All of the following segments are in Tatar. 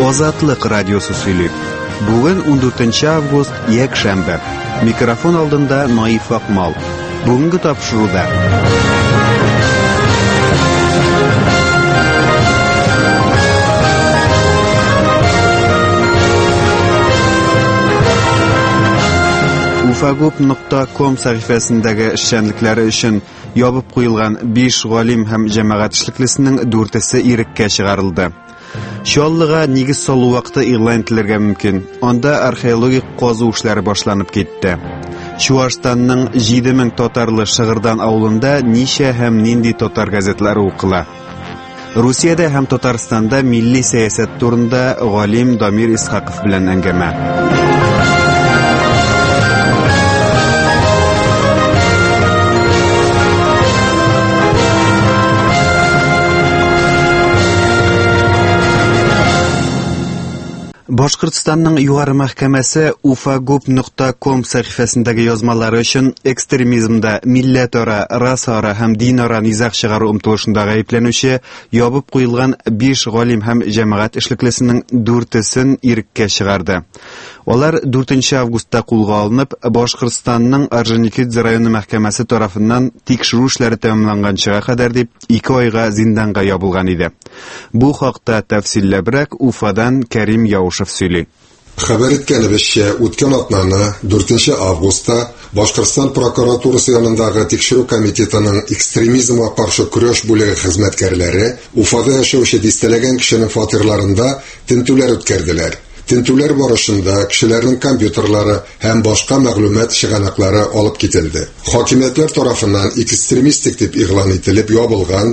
Азатлык радиосы сөйли. Бүген 14 август, якшәмбе. Микрофон алдында Наиф Акмал. Бүгенге тапшыруда. Ufagop.com сәхифәсендәге эшчәнлекләре өчен ябып куелган 5 галим һәм җәмәгать эшлеклесенең 4-се иреккә чыгарылды. Шуллыга нигез салу вакыты игълан ителергә мөмкин. Анда археологик казу эшләре башланып китте. Чуашстанның 7000 татарлы Шыгырдан авылында ничә һәм нинди татар газетлары укыла. Русиядә һәм Татарстанда милли сәясәт турында галим Дамир Исхаков белән әңгәмә. Башкортстанның югары мәхкәмәсе ufagop.com сәхифәсендәге язмалары өчен экстремизмда, милләтара, расара һәм динара низаг чыгару омтылышында гаепләнүче ябып куелган 5 галим һәм җәмәгать эшлеклесенең 4-сен иреккә чыгарды. Алар 4 августта кулга алынып, Башкортстанның Орджоникидзе районы мәхкәмәсе тарафыннан тикшерү эшләре тәмамланганчыга кадәр дип 2 айга зинданга ябылган иде. Бу хакта тәфсилләбрәк Уфадан Кәрим Яушев сөйли. Хәбәр иткәнебезчә, үткән атнаны 4 августта Башкортстан прокуратурасы янындагы тикшерү комитетының экстремизмга каршы көрәш бүлеге хезмәткәрләре Уфада яшәүче дистәләгән кешенең фатирларында тинтүләр үткәрделәр. Тинтүләр барышында кешеләрнең компьютерлары һәм башка мәгълүмат чыганаклары алып кителде. Хакимиятләр тарафыннан экстремистик дип игълан ителеп ябылган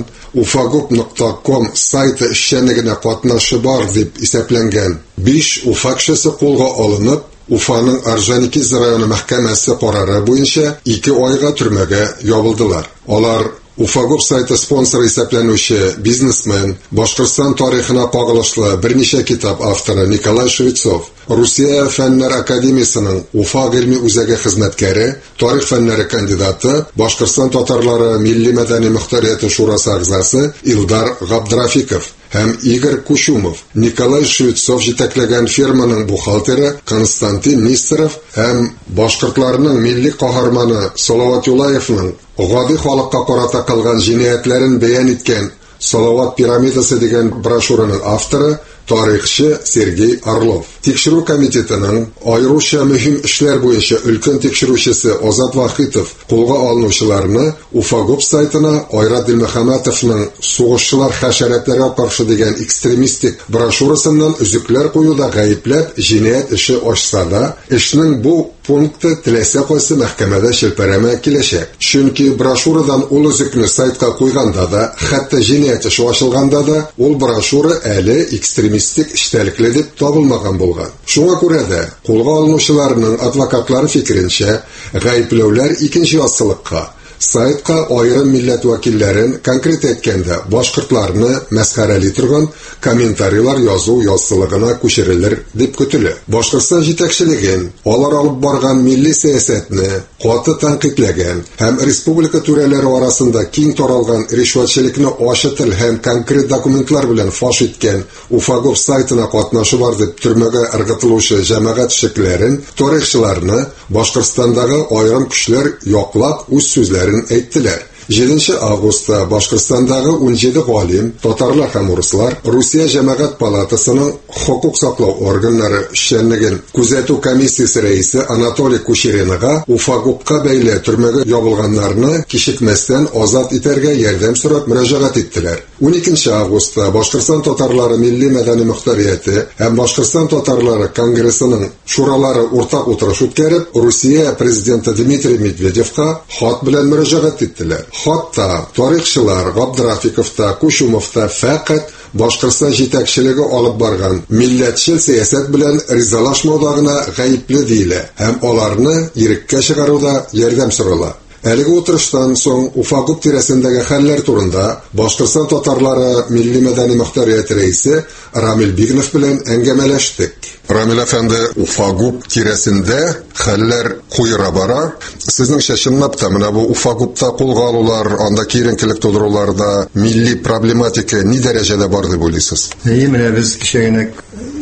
ufagop.com сайты эшчәнлегенә катнашы бар дип исәпләнгән 5 уфа кешесе кулга алынып, Уфаның Орджоникидзе районы мәхкәмәсе карары буенча 2 айга төрмәгә ябылдылар. Алар Ufagop сайты спонсоры исәпләнүче бизнесмен, Башкортстан тарихына кагылышлы берничә китап авторы Николай Швецов, Русия фәннәр академиясының Уфа гыйльми үзәге хезмәткәре, тарих фәннәре кандидаты, Башкортстан татарлары милли мәдәни мөхтәрияте шурасы әгъзасы Илдар Габдрафиков һәм Игорь Кучумов, Николай Швецов җитәкләгән фирманың бухгалтеры Константин Нистеров һәм башкортларның милли каһарманы Салават Юлаевның гади халыкка карата кылган җинаятләрен бәян иткән Салават пирамидасы дигән брошюраның авторы тарихчы Сергей Орлов. Тикшерү комитетының айруча мөһим эшләр буенча өлкән тикшерүчесе Азат Вахитов кулга алынучыларны Ufagop сайтына Айрат Дилмөхәммәтовның сугышчылар хәшәрәтләргә каршы дигән экстремистик брошюрасыннан үзекләр куюда гаепләп җинаять эше ачса да, эшнең бу пункты теләсә кайсы мәхкәмәдә шелпәрәмә киләчәк. Чөнки брошюрадан ул үзекне сайтка куйганда да, хәтта җинаять эше ачылганда да, ул брошюра әле экстремистик эштәлекле дип табылмаган булган. Шуңа күрә дә кулга алынучыларның адвокатлары фикеренчә, гаепләүләр икенче асылыкка, сайтка айрым милләт вәкилләрен, конкрет әйткәндә, башкортларны мәсхәрәли торган комментарийлар язу яссылыгына күчерелер дип көтелә. Башкортстан җитәкчелеген алар алып барган милли сәясәтне каты тәнкыйтьләгән һәм республика түрәләре арасында киң таралган ришвәтчелекне ачы тел һәм конкрет документлар белән фаш иткән Ufagop сайтына катнашы бар дип төрмәгә ыргытылучы җәмәгать эшлекләрен, тарихчыларны Башкортстандагы айрым көчләр яклап үз сүзләрен әйттеләр. 7 августта Башкортстандагы 17 галим, татарлар һәм урыслар Русия җәмәгать палатасының хокук саклау органнары эшчәнлеген күзәтү комиссиясе рәисе Анатолий Кучеренага Ufagopка бәйле төрмәгә ябылганнарны кичекмәстән азат итәргә ярдәм сорап мөрәҗәгать иттеләр. 12 августта Башкортстан татарлары милли мәдәни мөхтәрияте һәм Башкортстан татарлары конгрессының шуралары уртак утырыш үткәреп, Русия президенты Дмитрий Медведевка хат белән мөрәҗәгать иттеләр. Хатта тарихчылар Габдрафиковта, Кучумовта фәкать Башкортстан җитәкчелеге алып барган милләтчел сәясәт белән ризалашмауда гына гаепле диелә һәм аларны иреккә чыгаруда ярдәм сорала. Әлеге утырыштан соң Ufagop тирәсендәге хәлләр турында Башкортстан татарлары милли мәдәни мөхтәрияте рәисе Рамил Бигнов белән әңгәмәләштек. Рамил әфәнде, Ufagop тирәсендә хәлләр куера бара. Сезнеңчә чынлап та менә бу Ufagopта кулга алулар, анда киеренкелек тудыруларда милли проблематика ни дәрәҗәдә бар дип уйлыйсыз? Менә без кичәгенә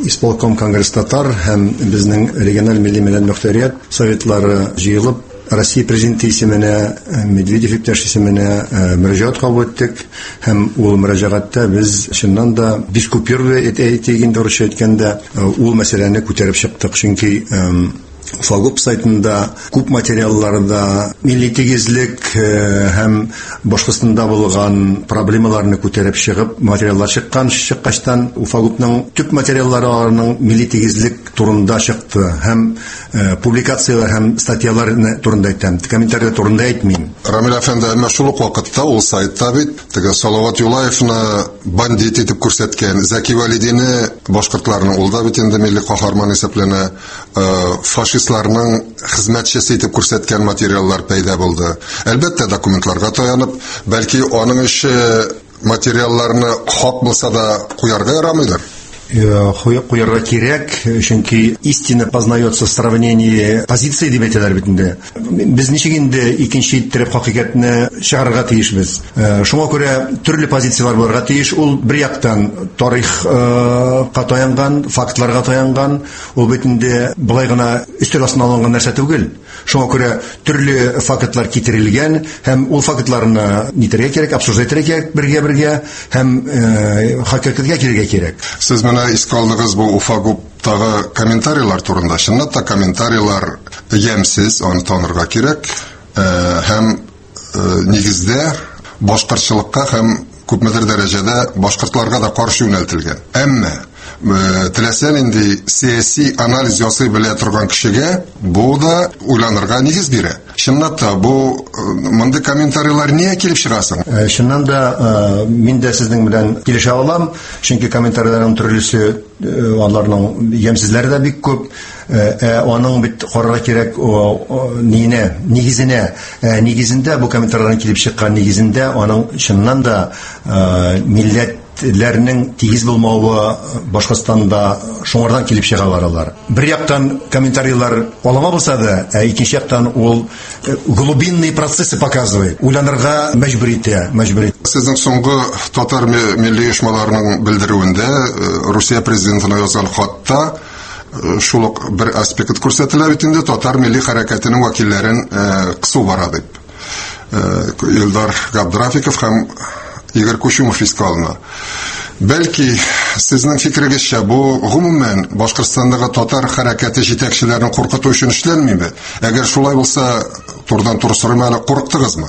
исполком Конгресс татар һәм безнең региональ милли мәдәни мөхтәрият советлары җыелып Россия президенты исеменә, Медведев иптәш исеменә мөрәҗәгать кабул иттек һәм ул мөрәҗәгатьтә без чыннан да бескупюрлы әйтегәндә русча әйткәндә ул мәсьәләне күтәреп чыктык, чөнки Уфагуп сайтында күп материалларда милли тигезлек һәм Башкортстанда булган проблемаларны күтәреп чыгып, материаллар чыккачтан Уфагупның төп материалларының милли тигезлек турында чыкты һәм публикациялар һәм статьялар турында әйтәм, комментарийлар турында әйтмим. Рамил әфәнде, әмма шул ук вакытта ул сайтта бит теге Салават Юлаевны бандит итеп күрсәткән Зәки Валидине башкортларның ул да бит инде милли каһарман исәпләнә, фашистларның хезмәтчесе итеп күрсәткән материаллар пәйда булды. Әлбәттә, документларга таянып, бәлки аның эше материалларны хак булса да куярга ярамыйлар. Куярга кирәк, чөнки истина познается в сравнении позиций дип әйтәләр бит инде. Без ничек инде икенче иттереп хакыйкатьне чыгарырга тиешбез. Шуңа күрә төрле позициялар булырга тиеш. Ул бер яктан тарихка таянган, фактларга таянган, ул бит инде булай гына өстәл астына алынган нәрсә түгел. Шуңа күрә төрле фактлар китерелгән һәм ул фактларны нитерергә кирәк, обсуждать кирәк бергә һәм хакыйкатькә кирергә кирәк. Сез менә искалдыгыз бу Уфагуптагы комментарийлар турында. Чынлап та комментарийлар ямсыз, аны танырга кирәк. Һәм нигездә башкортчылыкка һәм күпмедер дәрәҗәдә башкортларга да каршы юнәлтелгән. Әмма теләсәң инде сияси анализ ясый белә торган кешегә бу да уйланырга нигез бирә. Чынлап та бу мондый комментарийлар нигә килеп чыгасың? Чыннан да мин дә сезнең белән килешә алам, чөнки комментарийларның төрлесе, аларның ямсызлары да бик күп. Аның бит карарга кирәк нигезендә бу комментарийларның килеп чыккан нигезендә аның чыннан да милләтләрнең тигез булмавы Башкортстанда шуңардан килеп чыгалар алар. Бер яктан комментарийлар алама булса да, икенче яктан ул глубинные процессы показывает. Уйланырга мәҗбүр итә. Сезнең соңгы татар милли оешмаларының белдерүендә Русия президентына язган хатта шул ук бер аспект күрсәтелә бит инде, татар милли хәрәкәтенең вәкилләрен кысу бара дип. Илдар Габдрафиков һәм Игорь Кучумов искалына. Бәлки, сезнең фикерегезчә, бу гомумән Башкортстандагы татар хәрәкәте җитәкчеләрен куркыту өчен эшләнмиме? Әгәр шулай булса, турыдан-туры сорыйм әле, курыктыгызмы?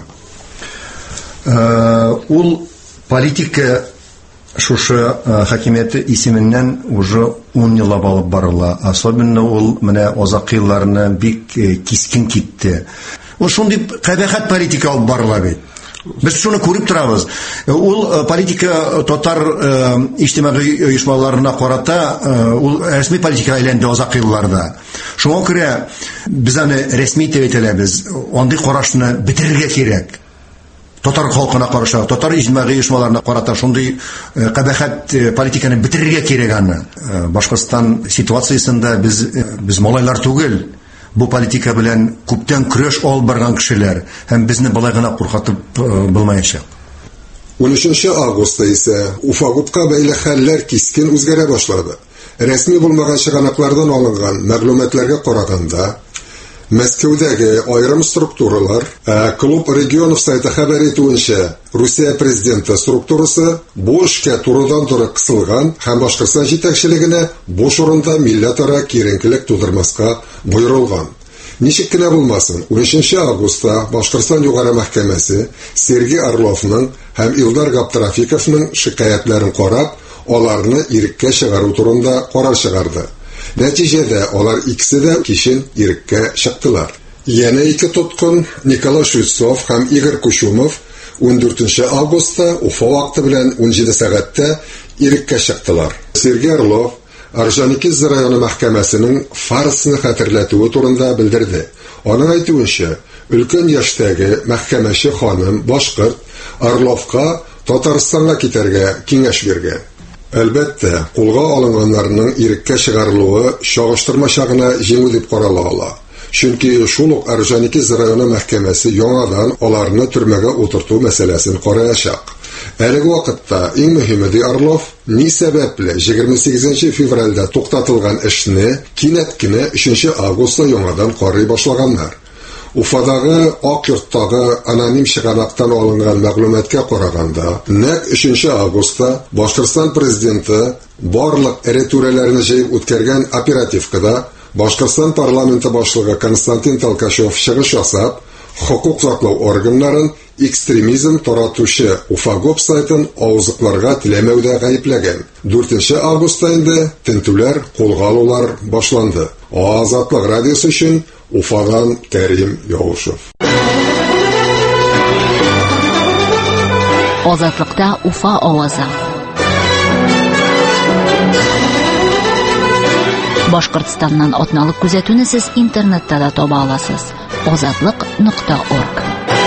Ул политика шушы хакимияте исеменнән уже 10 ел алып барыла. Особенно ул менә азак елларны бик кискен китте. Ул шундый кабахат политика алып барыла бит. Без шуны күреп торабыз. Ул политика татар иҗтимагый оешмаларына карата ул рәсми политика әйләнде азак елларда. Шуңа күрә без аны рәсми итеп әйтәбез. Андый карашны бетерергә кирәк. Татар халкына каршы, татар иҗтимагый оешмаларына карата шундый кабахат политиканы бетерергә кирәк аны. Башкортстан ситуациясендә без малайлар түгел. Бу политика белән күптән көрәш алып барган кешеләр һәм безне болай гына куркытып булмаячак. 13 августта исә Уфагупка бәйле хәлләр кискен үзгәрә башлады. Рәсми булмаган чыганаклардан алынган мәгълүматларга караганда, Мәскәүдәге айрым структуралар, клуб регионов сайты хәбәр итүенчә, Русия президенты структурасы бу эшкә турыдан-туры кысылган һәм Башкортстан җитәкчелегенә бу урында милләтара киеренкелек тудырмаска буйрылган. Ничек кенә булмасын, 13 августта Башкортстан югары мәхкәмәсе Сергей Орловның һәм Илдар Габдрафиковның шикаятларын карап, аларны иреккә чыгару турында карар чыгарды. Нәтиҗәдә алар икесе дә кичен иреккә чыктылар. Яңа ике тоткын Николай Швецов һәм Игорь Кучумов 14 августта Уфа вакыты белән 17 сәгатьтә иреккә чыктылар. Сергей Орлов Орджоникидзе районы мәхкәмәсенең фарсны хәтерләтүе турында белдерде. Аның әйтүенчә, өлкән яшьтәге мәхкәмәче ханым башкорт Орловка Татарстанга китәргә киңәш биргән. Әлбәттә, кулга алынганнарның иреккә чыгарылуы чагыштырмача гына җиңү дип карала ала. Чөнки шул ук Орджоникидзе районы мәхкәмәсе яңадан аларны төрмәгә утырту мәсьәләсен караячак. Әлеге вакытта иң мөһиме ди Орлов, ни сәбәпле 28 февральдә туктатылган эшне кинәт кенә 3 августта яңадан карый башлаганнар. Уфадагы Ак йорттагы аноним чыганактан алынган мәгълүматкә караганда, нәкъ 3 августта Башкортстан президенты барлык эре түрәләрне җыеп үткәргән оперативкада Башкортстан парламенты башлыгы Константин Толкачев чыгыш ясап, хукук саклау органнарын экстремизм таратучы Уфагоп сайтын авызлыкларга теләмәүдә гаепләгән. 4 августта инде тентүләр, кулга алулар башланды. Азатлык радиосы өчен Уфадан Кәрим Яушев. Азатлыкта Уфа авазы. Башкортстаннан атналык күзәтүне сез интернетта да таба аласыз. Азатлык.орг.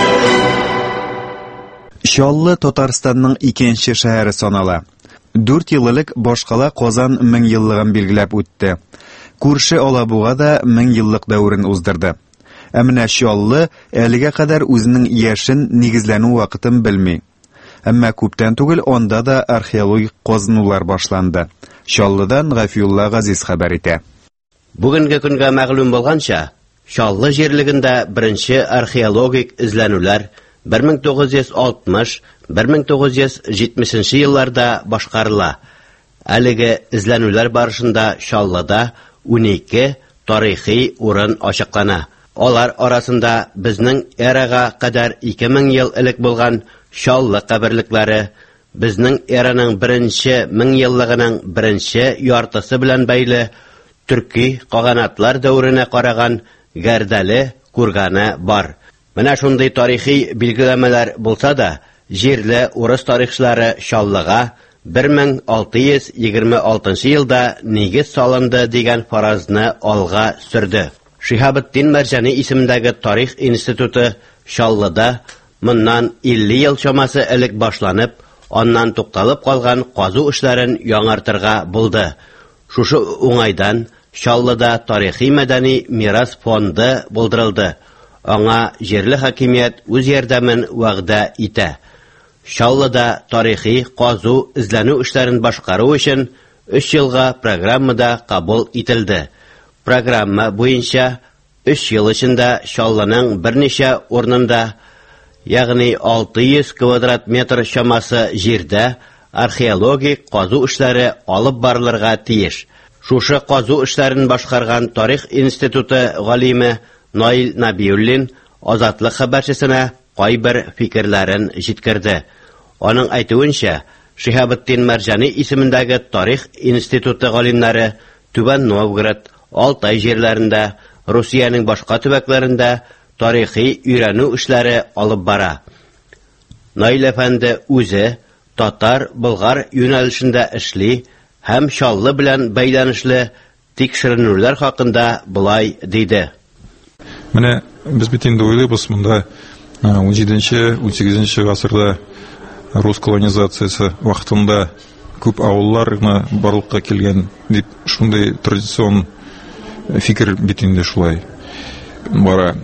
Чаллы Татарстанның икенче шәһәре санала. 4 еллык Башкала Казан 1000 еллыгын билгеләп үтте. Күрше Алабуга да 1000 еллык дәүрен уздырды. Ә менә Чаллы әлегә кадәр үзенең яшен нигезләнү вакытын белми. Әмма күптән түгел анда да археологик казынулар башланды. Чаллыдан Гафиулла Газиз хәбәр итә. Бүгенге көнгә мәгълүм булганча, Чаллы җирлегендә беренче археологик эзләнүләр 1960-1970 елларда башкарыла. Әлеге эзләнүләр барышында Чаллыда 12 тарихи урын ачыклана. Алар арасында безнең эрага кадәр 2000 ел элек булган Чаллы каберлекләре, безнең эраның беренче 1000 еллыгының беренче яртысы белән бәйле төрки каганатлар дәүренә караган Гәрдәле курганы бар. Менә шундый тарихи билгеләмәләр булса да, җирле урыс тарихчылары Чаллыга 1626 елда нигез салынды дигән фаразны алга сөрде. Шиһабетдин Мәрҗани исемендәге тарих институты Чаллыда моннан 50 ел чамасы элек башланып, аннан тукталып калган казу эшләрен яңартырга булды. Шушы уңайдан Чаллыда тарихи-мәдәни мирас фонды булдырылды. Аңа җирле хакимият үз ярдәмен вәгъдә итә. Чаллыда тарихи казу эзләнү эшләрен башкару өчен 3 елга программада кабул ителде. Программа буенча 3 ел эчендә Чаллының берничә урынында, ягъни 600 квадрат метр чамасы җирдә археологик казу эшләре алып барылырга тиеш. Шушы казу эшләрен башкарган тарих институты галиме Наил Набиуллин Азатлык хәбәрчесенә кайбер фикерләрен җиткерде. Аның әйтүенчә, Шиһабетдин Мәрҗани исемендәге тарих институты галимнәре Түбән Новгород, Алтай җирләрендә, Русиянең башка төбәкләрендә тарихи өйрәнү эшләре алып бара. Наил әфәнде үзе татар-болгар юнәлешендә эшли һәм Чаллы белән бәйләнешле тикшеренүләр хакында булай диде. Менә без бит инде уйлыйбыз, монда 17-18 гасырда рус колонизациясе вакытында күп авылларны барлыкка килгән дип шундый традицион фикер бит инде шулай бара.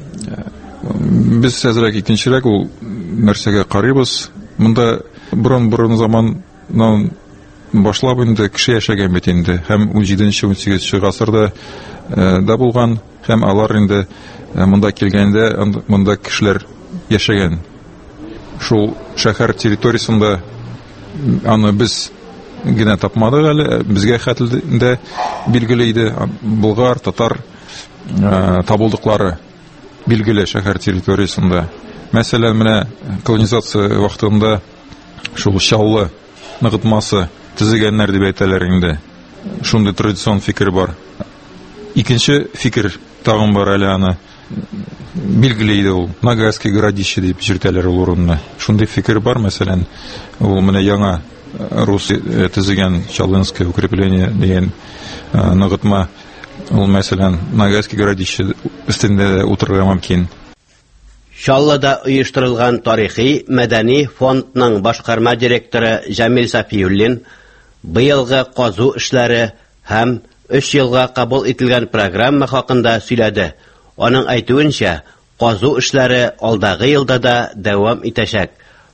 Без әзрәк икенчерәк ул нәрсәгә карыйбыз. Монда борын заманнан башлап инде кеше яшәгән бит инде. Һәм 17-18 гасырда да булган, һәм алар инде монда килгәндә монда кешеләр яшәгән. Шул шәһәр территориясында аны без генә тапмадык әле, безгә хәтлендә билгеле иде. Болгар, татар табылдыклары билгеле шәһәр территориясында. Мәсәлән, менә колонизация вакытында шул Чаллы ныгытмасы төзегәннәр дип әйтәләр инде. Шундый традицион фикер бар. Икенче фикер тагын бар әле, аны билгеле иде ул Ногайский городище дип җиртәләр ул урынны. Шундый фикер бар, мәсәлән, ул менә яңа рус төзегән Чаллынское укрепление дигән ныгытма, ул мәсәлән Ногайский городище өстендә утырырга мөмкин. Чаллыда оештырылган тарихи мәдәни фондның башкарма директоры Җамил Сафиуллин быелгы казу эшләре һәм 3 елга кабул ителгән программа хакында сөйләде. Аның әйтүенчә, казу эшләре алдагы елда да дәвам итәчәк.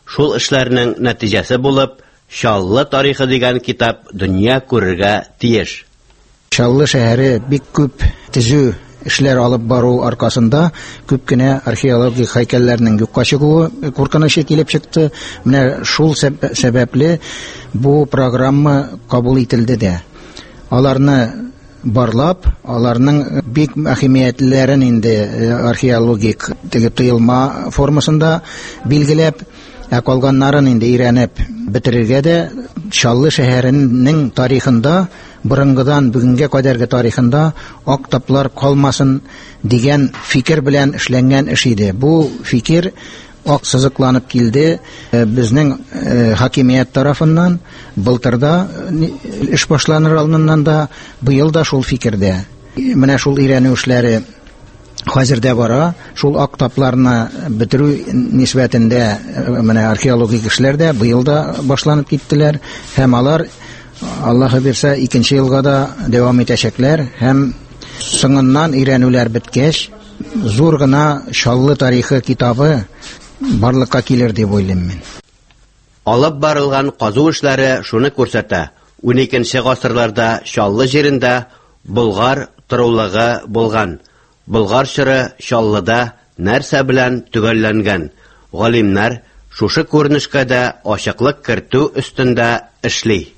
Шул эшләрнең нәтиҗәсе булып, Чаллы тарихы дигән китап дөнья күрергә тиеш. Чаллы шәһәре бик күп төзү эшләр алып бару аркасында күп кенә археологик һәйкәлләрнең юкка чыгуы куркынычлы килеп чыкты. Менә шул сәбәпле бу программа кабул ителде дә. Аларны барлап, аларның бик әһәмиятләрен инде археологик тыелма формасында билгеләп, калганнарын инде өйрәнеп бетерергә дә Чаллы шәһәренең тарихында, борынгыдан бүгенгә кадәрге тарихында ак таплар калмасын дигән фикер белән эшләнгән эш иде. Бу фикер ак сызыкланып килде безнең хакимият тарафыннан. Былтырда эш башланыр алдыннан да, быел да шул фикердә. Менә шул өйрәнү эшләре хәзердә бара. Шул ак тапларны бетерү нисбәтендә менә археологик эшләрдә быел да башланып киттеләр һәм алар Аллаһы бирсә 2нче елга да дәвам итәчәкләр һәм соңыннан өйрәнүләр беткәч зур гына Чаллы тарихы китабы барлыкка килер дип уйлыйм мин. Алып барылган казу эшләре шуны күрсәтә. 12нче гасырларда Чаллы җирендә Болгар торулыгы булган. Болгар чоры Чаллыда нәрсә белән төгәлләнгән? Галимнәр шушы күренешкә дә ачыклык кертү өстендә эшли.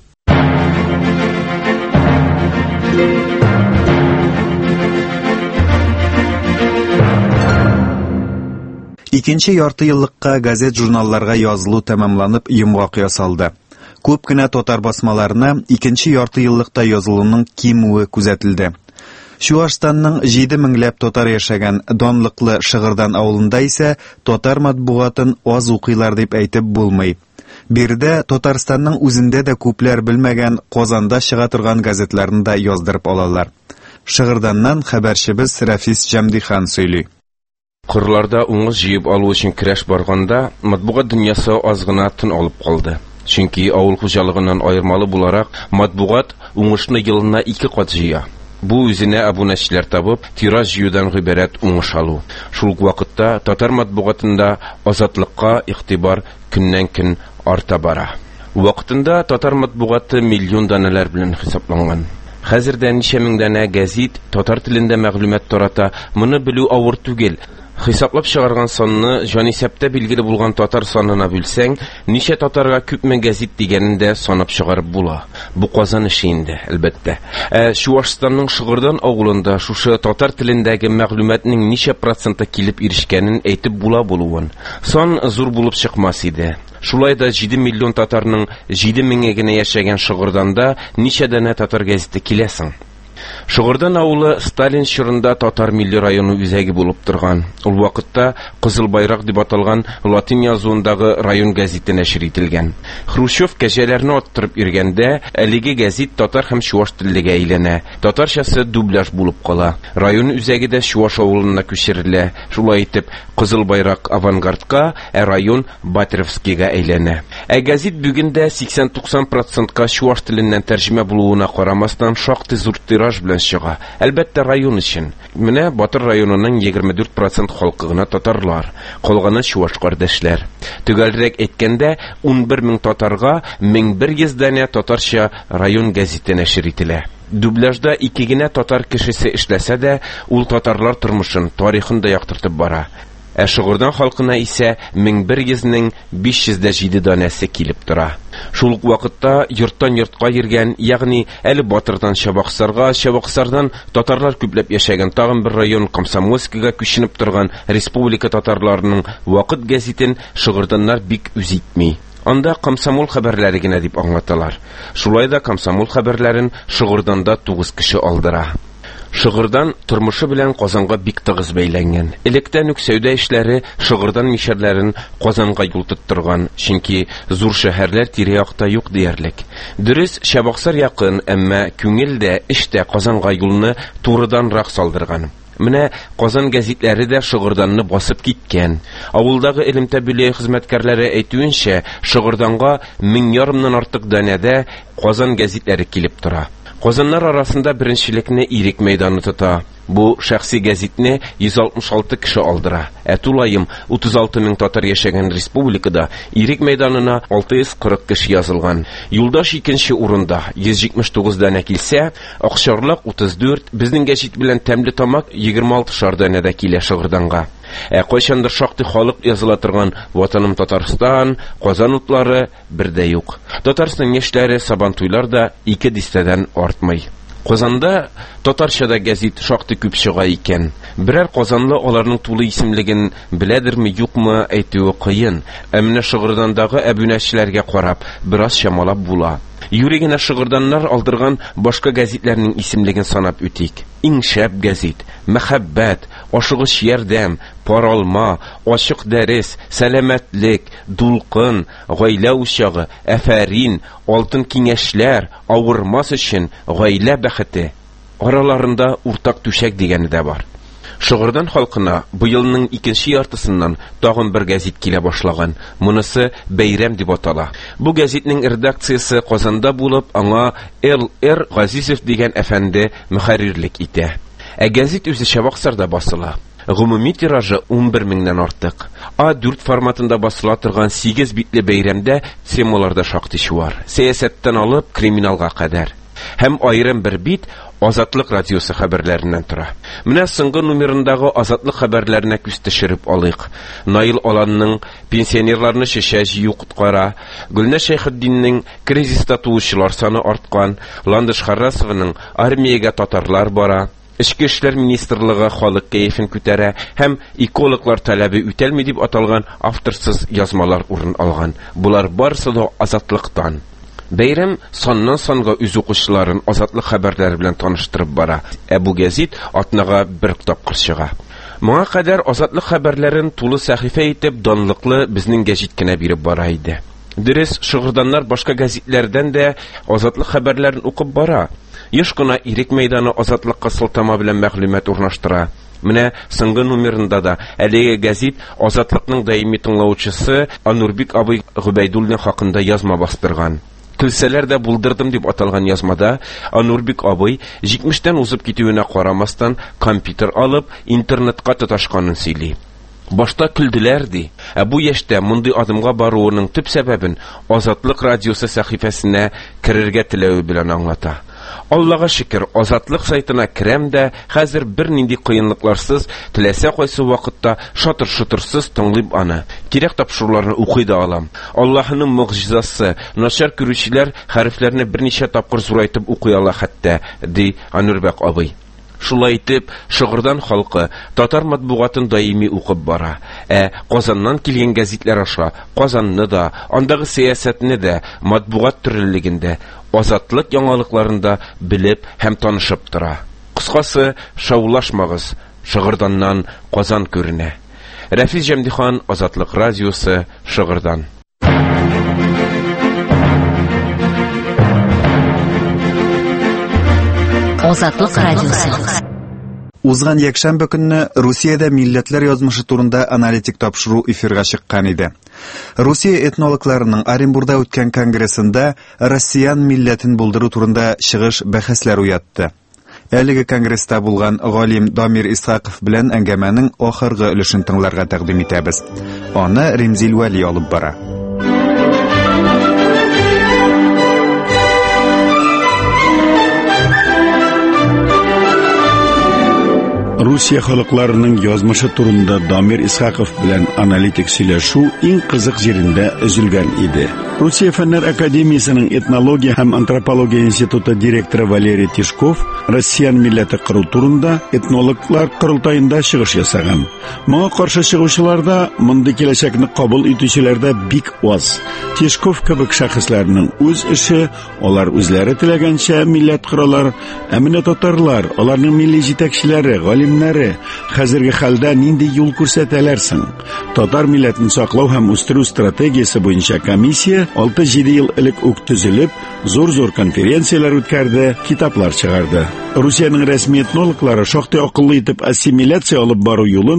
Икенче ярты еллыкка газет-журналларга язылу тәмамланып йомгак ясалды. Күп кенә татар басмаларына икенче ярты еллыкта язылуның кимүе күзәтелде. Чуашстанның 7 меңләп татар яшәгән данлыклы Шыгырдан авылында исә татар матбугатын аз укыйлар дип әйтеп булмый. Бирдә Татарстанның үзендә дә күпләр белмәгән Казанда чыга торган газетларны да яздырып алалар. Шыгырданнан хәбәрчебез Рафис Җамдихан сөйли. Кырларда уңыш җыеп алу өчен көрәш барганда, матбугат дөньясы аз гына тын алып калды. Чөнки авыл хуҗалыгыннан аермалы буларак, матбугат уңышны елына 2 кат җыя. Бу үзенә абунәчеләр табып, тираж җыюдан гыйбарәт уңыш алу. Шул вакытта татар матбугатында азатлыкка игътибар көннән-көн арта бара. Вакытында татар матбугаты миллион даналар белән хисапланган. Хәзердә ничә мең данә гәзит татар телендә мәгълүмат тарата, моны белү авыр түгел. Хисаплап чыгарган санны җанисәптә билгеле булган татар санына бүлсәң, ничә татарга күпме гәзит дигәнен дә санап чыгарып була. Бу Казан эше инде, әлбәттә. Чуашстанның Шыгырдан авылында шушы татар телендәге мәгълүматның ничә проценты килеп ирешкәнен әйтеп була булуын. Сан зур булып чыкмас иде. Шулай да 7 миллион татарның 7 меңе генә яшәгән Шыгырданда ничә дәнә татар гәзите киләсең? Шыгырдан авылы Сталин чорында татар милли районы үзәге булып торган. Ул вакытта Кызыл байрак дип аталган латин язуындагы район гәзите нәшер ителгән. Хрущев кәҗәләрне аттырып йөргәндә, әлеге гәзит татар һәм чуаш теллегә әйләнә. Татарчасы дубляж булып кала. Район үзәге дә Чуаш авылына күчерелә. Шулай итеп, Кызыл байрак авангардка, район Батыровскийга әйләнә. Гәзит бүгендә 80-90% чуаш теленнән тәрҗемә булуына карамастан шактый зур тираж белән чыга. Әлбәттә район өчен. Менә Батыр районының 24% халкы гына татарлар, калганы чуаш кардәшләр. Төгәлрәк әйткәндә, 11 мең татарга 1100 данә татарча район гәзите нәшер ителә. Дубляжда 2 генә татар кешесе эшләсә дә, ул татарлар тормышын, тарихын да яктыртып бара. Шыгырдан халкына исә 1100-нең 507 данәсе килеп тора. Шул вакытта йорттан йортка йөргән, ягъни әле Батырдан Чабаксарга, Чабаксардан татарлар күпләп яшәгән тагын бер район Комсомольскига күченеп торган республика татарларының вакыт гәзитен Шыгырданнар бик үз итми. Анда Комсомол хәбәрләре генә дип аңлаталар. Шулай да Комсомол хәбәрләрен Шыгырданда 9 кеше алдыра. Шыгырдан тормышы белән Казанга бик тыгыз бәйләнгән. Электән үк сәүдә эшләре Шыгырдан мишәрләрен Казанга юл тоттырган, чөнки зур шәһәрләр тирә-якта юк диярлек. Дөрес, Чабаксар якын, әмма күңелдә, эштә Казанга юлны турыданрак салдырган. Менә Казан гәзитләре дә Шыгырданны басып киткән. Авылдагы элемтәбиле хезмәткәрләре әйтүенчә, Шыгырданга 1000 артык данәдә Казан гәзитләре килеп тора. Казаннар арасында беренчелекне Ирек мәйданы тота. Бу шәхси гәзитне 166 кеше алдыра. Тулайым 36 мең татар яшәгән республикада Ирек мәйданына 640 кеше язылган. Юлдаш 2нче урында 179 данә килсә, Акчарлак 34, безнең гәзит белән Тәмле тамак 26 шарданәдә килә Шыгырданга. Кайчандыр шактый халык языла торган Ватаным Татарстан, Казан утлары бердә юк. Татарстан яшьләре Сабантуйлар да 2 дистәдән артмый. Казанда татарчада гәзит шактый күп чыга икән. Берәр казанлы аларның тулы исемлеген беләдерме, юкмы әйтүе кыен. Менә Шыгырдандагы әбүнәчеләргә карап, бераз чамалап була. Юригенә Шыгырданнар алдырган башка гәзитләрнең исемлеген санап үтик. Иң шәп гәзит, Мәхәббәт, Ашыгыч ярдәм, Паралма, Ачык дәрес, Сәламәтлек, Дулкын, Гаилә учагы, Әфәрин, Алтын киңәшләр, Авырмас өчен, Гаилә бәхете. Араларында уртак түшәк дигәне дә бар. Шыгырдан халкына быелның 2нче яртысыннан тагын бер гәзит килә башлаган. Монысы Бәйрәм дип атала. Бу гәзитнең редакциясе Казанда булып, аңа Л.Р. Газизов дигән әфәнде мөхәррирлек итә. Гәзит үзе Чабаксарда басыла. Гомуми тиражы 11 меңнән артык. А4 форматында басыла торган 8 битле Бәйрәмдә темаларда шактый чуар. Сәясәттән алып криминалга кадәр. Һәм аерым бер бит Азатлык радиосы хәбәрләреннән тора. Менә соңгы номерындагы Азатлык хәбәрләренә күз төшереп алыйк. Наил Аланның пенсионерларны шешә җыю коткара, Гөлнә Шәйхетдиннең кризиста туучылар саны арткан, Ландыш Харрасованың армиягә татарлар бара, Эчке эшләр министрлыгы халык кәефен күтәрә һәм экологлар таләбе үтәлми дип аталган авторсыз язмалар урын алган. Булар барысы да Азатлыктан. Бәйрәм саннан санга үз укучыларын Азатлык хәбәрләре белән таныштырып бара. Бу гәзит атнага бер тапкыр чыга. Моңа кадәр Азатлык хәбәрләрен тулы сәхифә итеп данлыклы безнең гәзит кенә биреп бара иде. Дөрес, Шыгырданнар башка гәзитләрдән дә Азатлык хәбәрләрен укып бара. Еш кына Ирек мәйданы Азатлыкка сылтама белән мәгълүмат урнаштыра. Менә соңгы номерында да әлеге гәзит Азатлыкның даими тыңлаучысы Анурбек абый Губайдуллин хакында язма бастырган. Көлсәләр дә булдырдым дип аталган язмада Анурбек абый 70тән узып китүенә карамастан компьютер алып интернетка тоташканын сөйли. Башта көлделәр ди. Бу яшьтә мондый адымга баруының төп сәбәбен Азатлык радиосы сәхифәсенә керергә теләүе белән аңлата. Аллага шөкер, Азатлык сайтына керәм дә хәзер бернинди кыенлыкларсыз, теләсә кайсы вакытта шатыр-шутырсыз тыңлыйм аны. Кирәк тапшыруларны укый да алам. Аллаһның мөгъҗизасы, начар күрүчеләр хәрефләрне берничә тапкыр зурайтып укый ала хәтта, ди Анурбек абый. Шулай итеп, Шыгырдан халкы татар матбугатын даими укып бара. Казаннан килгән гәзитләр аша Казанны да, андагы сәясәтне дә, матбугат төрлелегендә, Азатлык яңалыкларында белеп һәм танышып тора. Кыскасы, шаулашмагыз, Шыгырданнан Казан күренә. Рафис Җәмдихан, Азатлык радиосы, Шыгырдан. Азатлык радиосы. Узган якшәмбе көнне Русиядә милләтләр язмышы турында аналитик тапшыру эфирга чыккан иде. Русия этнологларының Оренбургда үткән конгрессында россиян милләтен булдыру турында чыгыш бәхәсләр уятты. Әлеге конгресста булган галим Дамир Исхаков белән әңгәмәнең ахыргы өлешен тыңларга тәкъдим итәбез. Аны Римзил Вәли алып бара. Русия халыкларының язмышы турында Дамир Исхаков белән аналитик сөйләшү иң кызык җирендә өзелгән иде. Русия фәннәр академиясының этнология һәм антропология институты директоры Валерий Тишков россиян милләте кыру турында этнологлар кырылтаенда чыгыш ясаган. Моңа каршы чыгучыларда мондый киләчәкне кабул итүчеләрдә бик аз. Тишков кебек шәхесләрнең үз эше, алар үзләре теләгәнчә милләт кыралар, менә татарлар, аларның милли җитәкчеләре, галимнәре хәзерге хәлдә нинди юл күрсәтәләр соң? Татар милләтен саклау һәм үстерү стратегиясе буенча комиссия 6-7 ел элек үк төзелеп, зур-зур конференциялар үткәрде, китаплар чыгарды. Русиянең рәсми этнологлары шактый акыллы итеп ассимиляция алып бару юлын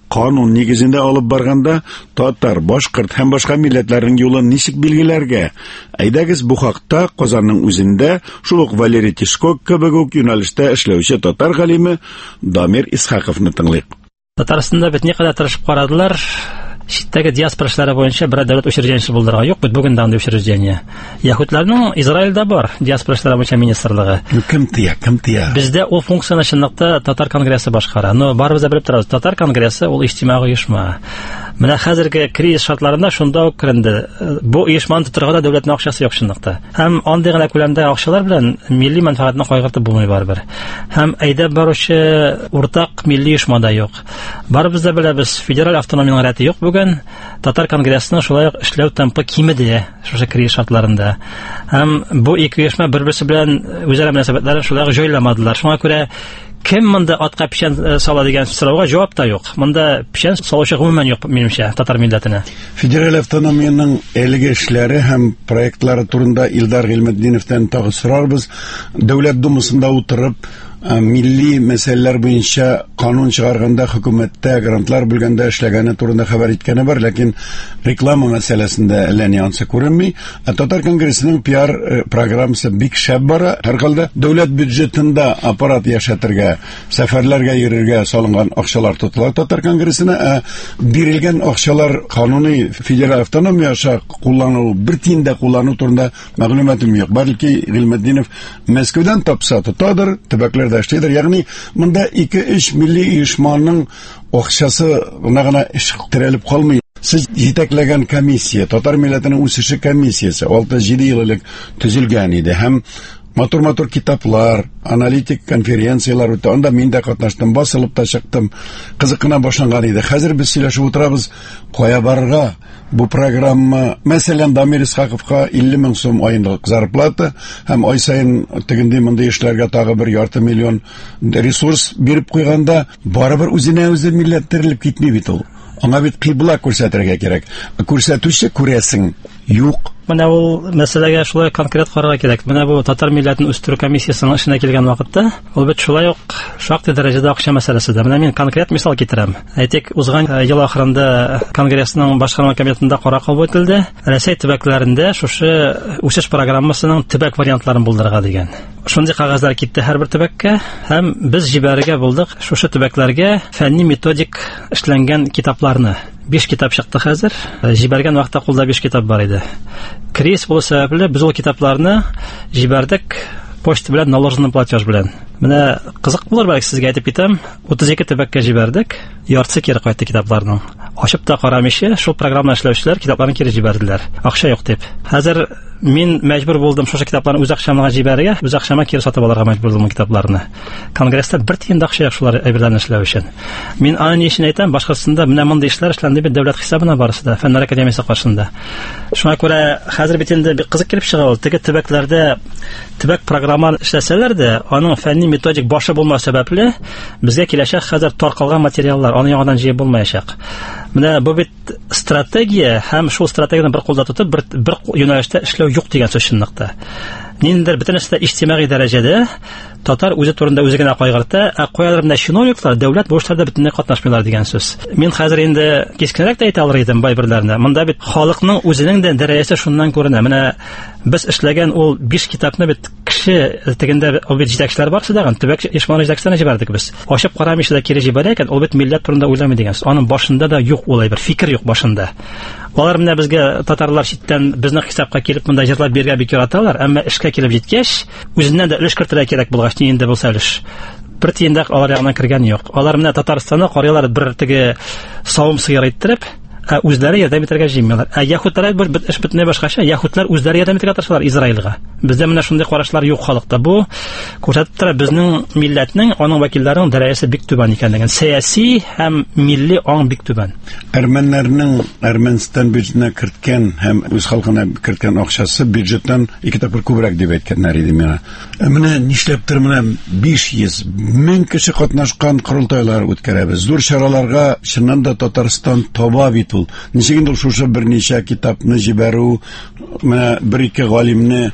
канун нигезендә алып барганда татар, башкорт һәм башка милләтләрнең юлын ничек билгеләргә? Әйдәгез бу хакта Казанның үзендә шул ук Валерий Тишков кебек үк юнәлештә эшләүче татар галиме Дамир Исхаковны тыңлыйк. Татарстанда бит никадәр тырышып карадылар. Читтәге диаспора эшләре буенча бер дәүләт учреждениесе булдырырга юк бит бүген анда учреждение. Яһудларның Израильдә бар диаспора эшләре буенча министрлыгы. Кем тия? Бездә ул функцияне чынлыкта Татар конгрессы башкара. Но барыбыз да белеп торабыз, Татар конгрессы ул иҗтимагый оешма. Менә хәзерге кризис шартларында шунда ук керенде. Бу оешманы тоттырга да дәүләтнең акчасы юк чынлыкта. Һәм андый гына күләмдә акчалар белән милли мәнфәгатьне кайгыртып булмый барыбер. Һәм әйдәп баручы уртак милли оешма да юк. Барыбыз да беләбез, федераль автономиянең рәте юк бүген. Татар конгрессының шулай ук эшләү темпы кимеде шушы кризис шартларында. Һәм бу ике оешма бер-берсе белән үзара мөнәсәбәтләрен шулай ук җайламадылар. Шуңа күрә кем монда атка печән сала дигән сорауга җавап та юк. Монда печән салучы гомумән юк минемчә татар милләтенә. Федераль автономиянең әлеге эшләре һәм проектлары турында Илдар Гыйлметдиновтан тагы сорарбыз. Дәүләт думасында утырып милли мәсьәләләр буенча канун чыгарганда хөкүмәттә грантлар бүлгәндә эшләгәне турында хәбәр иткәне бар, ләкин реклама мәсьәләсендә әллә ни ансы күренми. Татар конгрессының пиар программасы бик шәп бара. Һәрхәлдә дәүләт бюджетында аппарат яшәтергә, сәфәрләргә йөрергә салынган акчалар тотыла Татар конгрессына, бирелгән акчалар кануни федераль автономия аша куллану, бер тиендә куллану турында мәгълүматым юк. Бәлки Гыйлметдинов Мәскәүдән тапса тотадыр, төбәкләр Ягъни монда 2-3 милли оешманың акчасы гына эш терәлеп калмый. Сез җитәкләгән комиссия, татар милләтенең үсеше комиссиясе 6-7 ел элек төзелгән иде һәм матур китаплар, аналитик конференциялар үтә. Анда мин дә катнаштым, басылып та чыктым. Кызыкына башланган иде. Хәзер без сөйләшеп утырабыз, кая барырга? Бу программа, мәсәлән, Дамир Исхаковка 50 мең сум айындык зарплата һәм ай сайын тегенди монда эшләргә тагы 1,5 миллион ресурс биреп куйганда, барыбер үзенә-үзе милләттерелеп китми бит ул. Аңа бит кыйбла күрсәтергә кирәк. Күрсәтүче күрәсең юк. Менә ул мәсьәләгә шулай конкрет карарга кирәк. Менә бу татар милләтен үстерү комиссиясының эшенә килгән вакытта, ул бит шулай ук шактый дәрәҗәдә акча мәсьәләсе дә. Менә мин конкрет мисал китерәм. Әйтик, узган ел ахырында конгрессның башкарма комитетында карар кабул ителде. Рәсәй төбәкләрендә шушы үсеш программасының төбәк вариантларын булдырырга дигән. Шундый кагазлар китте һәрбер төбәккә һәм без җибәрергә булдык шушы төбәкләргә фәнни методик эшләнгән китапларны. 5 китап чыкты хәзер. Җибәргән вакытта кулда 5 китап бар иде. Кризис булу сәбәпле без ул китапларны җибәрдек почта белән, наложенный платеж белән. Менә кызык булыр бәлки сезгә әйтеп китәм. 32 төбәккә җибәрдек. Яртысы кире кайтты китапларның. Ачып та карамыйча, шул программа эшләүчеләр китапларны кире җибәрделәр. Акча юк дип. Хәзер мин мәҗбүр булдым шушы китапларны үз акчамга җибәрергә, үз акчама кире сатып алырга мәҗбүр булдым китапларны. Конгресста бер тиен акча юк шулар әйберләрне эшләү өчен. Мин аны өчен әйтәм, башкасында менә мондый эшләр эшләнде бит дәүләт хисабына барысы да, Фәннәр академиясе каршында. Шуңа күрә хәзер бит инде бик кызык килеп чыга ул. Теге төбәкләрдә төбәк программа эшләсәләр дә, аның фәнни методик башы булмау сәбәпле безгә киләчәк хәзер таркалган материаллар, аны яңадан җыеп булмаячак. Менә бу бит стратегия һәм шул стратегияны бер кулда тотып, бер юнәлештә эшләү юк дигән сүз чынлыкта. Ниндидер бөтенесе иҗтимагый дәрәҗәдә татар үзе турында үзе генә кайгырта, каядыр менә чиновниклар дәүләт бу эшләрдә бөтенләй катнашмыйлар дигән сүз. Мин хәзер инде кискенрәк тә әйтә алыр идем бай берләрне. Монда бит халыкның үзенең дә дәрәҗәсе шуннан күренә. Менә без эшләгән ул 5 китапны бит кеше тегендә ул бит җитәкчеләр бар сыдаган, төбәк ишманы җитәкчеләренә җибәрдек без. Ачып карамыйча да кире җибәрә икән, ул бит милләт турында уйламый дигән сүз. Аның башында да юк ул бер фикер юк башында. Алар менә безгә татарлар читтән безнең хисапка килеп монда җырлап биргә бик яраталар, әмма эшкә килеп җиткәч, үзеннән дә өлеш кертергә кирәк булгач, инде булса өлеш. Бер тиендә алар ягына кергән юк. Алар менә Татарстанны карыйлар бер теге савым сыер иттереп, үзләре ярдәм итәргә җыймыйлар. Яһудлар бер эш бөтенләй башкача. Яһудлар үзләре ярдәм итәргә тырышалар Израильгә. Бездә менә шундый карашлар юк халыкта. Бу күрсәтеп тора безнең милләтнең, аның вәкилләренең дәрәҗәсе бик түбән икәнлеген. Сәяси һәм милли аң бик түбән. Әрмәннәрнең Әрмәнстан бюджетына керткән һәм үз халкына керткән акчасы бюджеттан 2 тапкыр күбрәк дип әйткәннәр иде миңа. Менә нишләптер менә 500 мең кеше катнашкан курултайлар үткәрәбез. Зур чараларга чыннан да Татарстан таба бит ул. Ничек инде шушы берничә китапны җибәрү, менә 1-2 галимне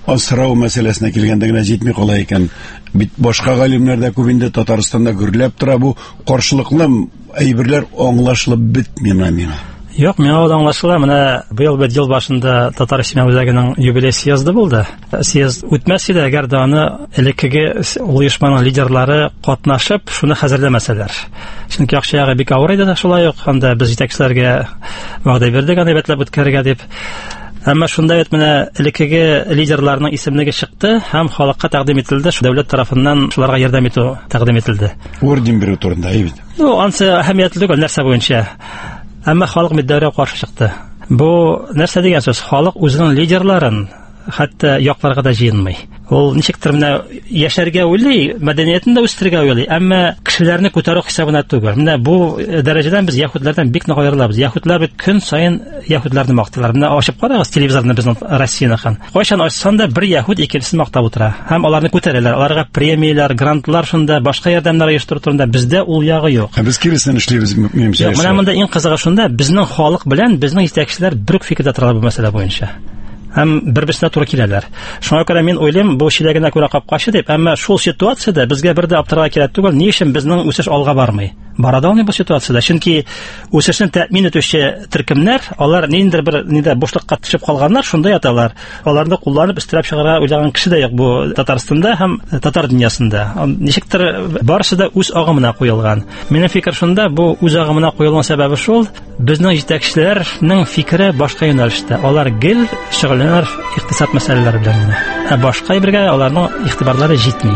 асрау мәсьәләсенә килгәндә генә җитми кала икән. Бит башка галимнәр дә күп инде Татарстанда гөрләп тора, бу каршылыклы әйберләр аңлашылып бетми миңа. Юк, миңа ул аңлашыла. Менә быел бит ел башында Татар Исемия үзәгенең юбилей съезды булды. Съезд үтмәс иде, әгәр дә аны элеккеге оешманың лидерлары катнашып, шуны хәзерләмәсәләр. Чөнки акчага бик авыр иде шулай ук, һәм дә без җитәкчеләргә вәгъдә бирдек аны бәтләп үткәрергә дип. Әмма шунда бит менә элеккеге лидерларның исемлеге чыкты һәм халыкка тәкъдим ителде, шу дәүләт тарафыннан шуларга ярдәм итү тәкъдим ителде. Орден бирү турында бит. Ансы әһәмиятле түгел нәрсә буенча. Әмма халык миддәре каршы чыкты. Бу нәрсә дигән сүз? Халык үзенең лидерларын хәтта якларга да җыенмый. Ул ничектер менә яшәргә уйлый, мәдәниятен дә үстергә уйлый, әмма кешеләрне күтәрү хисабына түгел. Менә бу дәрәҗәдән без яһудлардан бик нык аерылабыз. Яһудлар бит көн сайын яһудларны мактыйлар. Менә ачып карагыз телевизорны безнең Россияны хан. Кайчан ачсаң да бер яһуд икенчесен мактап утыра. Һәм аларны күтәрәләр. Аларга премиялар, грантлар шунда, башка ярдәмнәр оештыру турында бездә ул ягы юк. Без киресен эшлибез мөмкинчә. Менә монда иң кызыгы шунда, безнең халык белән безнең җитәкчеләр бер фикердә торалар бу мәсьәлә буенча. Һәм бер-берсенә туры киләләр. Шуңа күрә мин уйлыйм, бу чиләгенә күрә капкачы дип, әмма шул ситуациядә безгә бер дә аптырарга кирәк түгел, ни өчен безнең үсеш алга бармый. Бара да алмый бу ситуациядә, чөнки үсешне тәэмин итүче төркемнәр, алар ниндидер бушлыкка төшеп калганнар, шунда яталар. Аларны кулланып истирап чыгара уйлаган кеше дә юк бу Татарстанда һәм татар дөньясында. Ничектер барысы да үз агымына куелган. Минем фикер шунда, бу үз агымына куелган сәбәбе шул, безнең җитәкчеләрнең фикере башка юнәлештә. Алар гел шөгыльләнәләр икътисад мәсьәләләре белән генә. Ә башка бергә аларның игътибарлары җитми.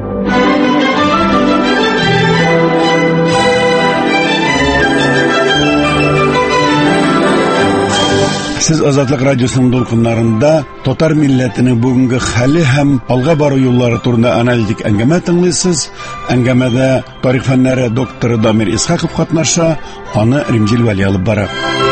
Сез Азатлык радиосының дулкыннарында татар милләтенең бүгенге хәле һәм алга бару юллары турында аналитик әңгәмә тыңлыйсыз. Әңгәмәдә тарих фәннәре докторы Дамир Исхаков катнаша, аны Римзил Вәли алып бара.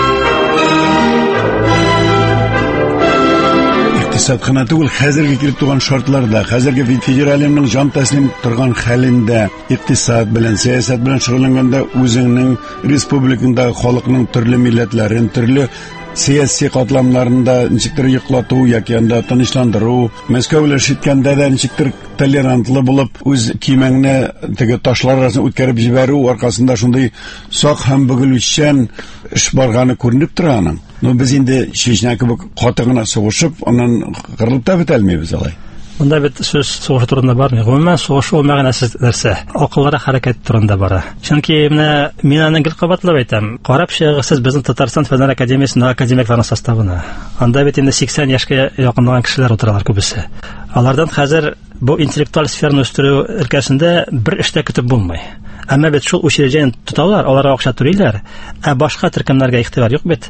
Икътисад кына түгел, хәзерге килеп туган шартларда, хәзерге федерализмның җан тәслим торган хәлендә, икътисад белән, сәясәт белән шөгыльләнгәндә үзеңнең республикаңдагы халыкның төрле милләтләрен, төрле сәяси катламнарында ничектер йоклату яки анда тынычландыру, Мәскәүләр шиткәндә дә ничектер толерантлы булып үз кимәңне теге ташлар арасына үткәреп җибәрү аркасында шундый сак һәм бөгелүчән эш барганы күренеп тора аның. Без инде Чечня кебек каты гына сугышып, аннан кырылып та бетә алмыйбыз алай. Монда бит сүз сугыш турында бармый. Гомумән сугыш ул мәгънәсез нәрсә. Акыллары хәрәкәт турында бара. Чөнки менә мин аны гел кабатлап әйтәм. Карап чыгыгыз сез безнең Татарстан Фәннәр академиясенең академикларның составына. Анда бит инде 80 яшькә якынланган кешеләр утыралар күбесе. Алардан хәзер бу интеллектуаль сфераны үстерү өлкәсендә бер эштә көтеп булмый. Әмма бит шул учреждение тоталар, аларга акча түлиләр, ә башка төркемнәргә игътибар юк бит.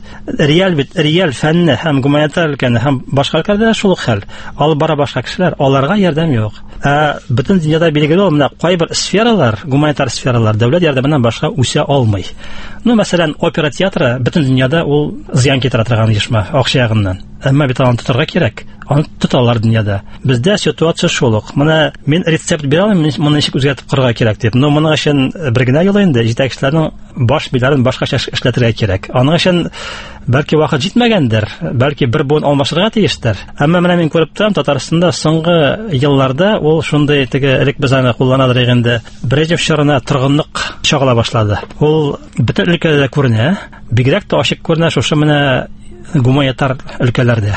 Реаль фәнне һәм гуманитар өлкәне һәм башка өлкәләрдә шул ук хәл. Алып бара башка кешеләр, аларга ярдәм юк. Ә бөтен дөньяда билгеле ул менә кайбер сфералар, гуманитар сфералар дәүләт ярдәменнән башка үсә алмый. Мәсәлән, опера театры бөтен дөньяда ул зыян китерә торган оешма, акча ягыннан. Әмма бит аны тотарга кирәк. Аны тоталар дөньяда. Бездә ситуация шул ук. Менә мин рецепт бирә алмыйм, моны ничек үзгәртеп кырга кирәк дип. Но моның өчен бер генә юл инде, җитәкчеләрнең баш биләрен башкача эшләтергә кирәк. Аның өчен бәлки вакыт җитмәгәндер, бәлки бер буын алмашырга тиештер. Әмма менә мин күреп торам, Татарстанда соңгы елларда ул шундый теге элек без аны кулланадыр инде, Брежнев чорына торгынлык чагыла башлады. Ул бөтен өлкәдә күренә, бигрәк тә ачык күренә шушы менә гуманитар өлкәләрдә.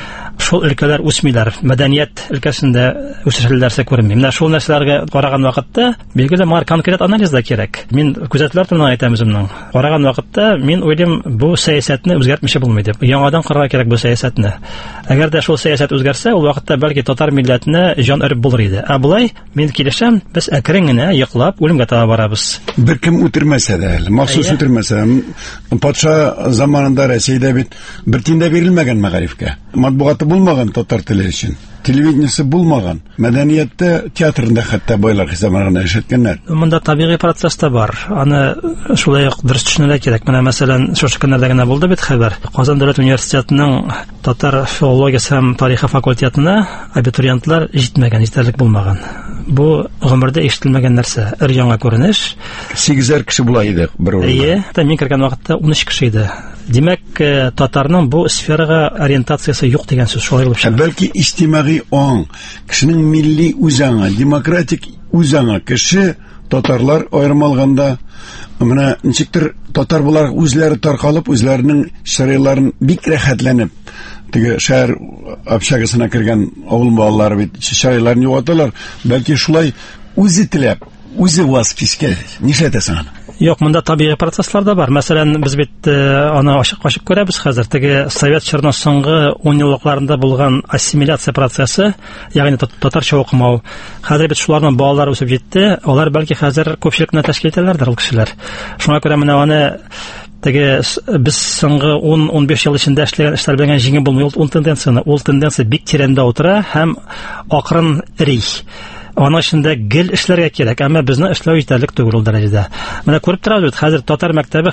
Шул өлкәләр үсмиләр, мәдәният өлкәсендә үсешләрсә күренми. Менә шул нәрсәләргә караган вакытта билгеле мар конкрет анализ да кирәк. Мин күзәтүләр турында әйтәм үземнең. Караган вакытта мин уйлыйм, бу сәясәтне үзгәртмичә булмый дип. Яңадан карарга кирәк бу сәясәтне. Әгәр дә шул сәясәт үзгәрсә, ул вакытта бәлки татар милләтенә җан өреп булыр иде. Ә булай мин килешәм, без әкрен генә йоклап үлемгә таба барабыз. Бер кем үтермәсә дә, махсус үтермәсә, патша заманында Россиядә бит бер тиндә бирелмәгән мәгарифкә. Матбугаты булмаган татар теле өчен. Телевидениесе булмаган. Мәдәниятте театрында хәтта байлар хисабына эшләткәннәр. Монда табигый процесс та бар. Аны шулай ук дөрес төшенергә кирәк. Менә мәсәлән, шушы көннәрдә генә булды бит хәбәр. Казан дәүләт университетының татар филологиясе һәм тарихы факультетына абитуриентлар җитмәгән, булмаган. Бу гомердә ишетелмәгән нәрсә, өр яңа күренеш. 8 кеше була иде бер урында. Мин кергән вакытта 13 кеше иде. Димәк, татарның бу сферага ориентациясе юк дигән сүз шулай булып чыга. Бәлки иҗтимагый аң, кешенең милли үзаңы, демократик үзаңы, кеше татарлар аермалганда менә ничектер татар булар үзләре таркалып, үзләренең шәриларын бик рәхәтләнеп, теге шәһәр общагасына кергән авыл балалары бит шәриларын югаталар. Бәлки шулай үзе теләп, үзе ваз кичкә нишләтәсең аны? Юк, монда табигый процесслар да бар. Мәсәлән, без бит аны ачык күрәбез хәзер. Теге Совет чорның соңгы 10 еллыкларында булган ассимиляция процессы, ягъни татарча укымау. Хәзер бит шуларның балалары үсеп җитте. Алар бәлки хәзер күпчелекне тәшкил итәләрдер ул кешеләр. Шуңа күрә менә аны теге без соңгы 10-15 ел эчендә эшләгән эшләр белән җиңеп булмый. Ул тенденция бик тирәндә утыра һәм акрын ри. Аның эчендә гел эшләргә кирәк, әмма безнең эшләү җитәрлек түгел ул дәрәҗәдә. Менә күреп торабыз бит, хәзер татар мәктәбе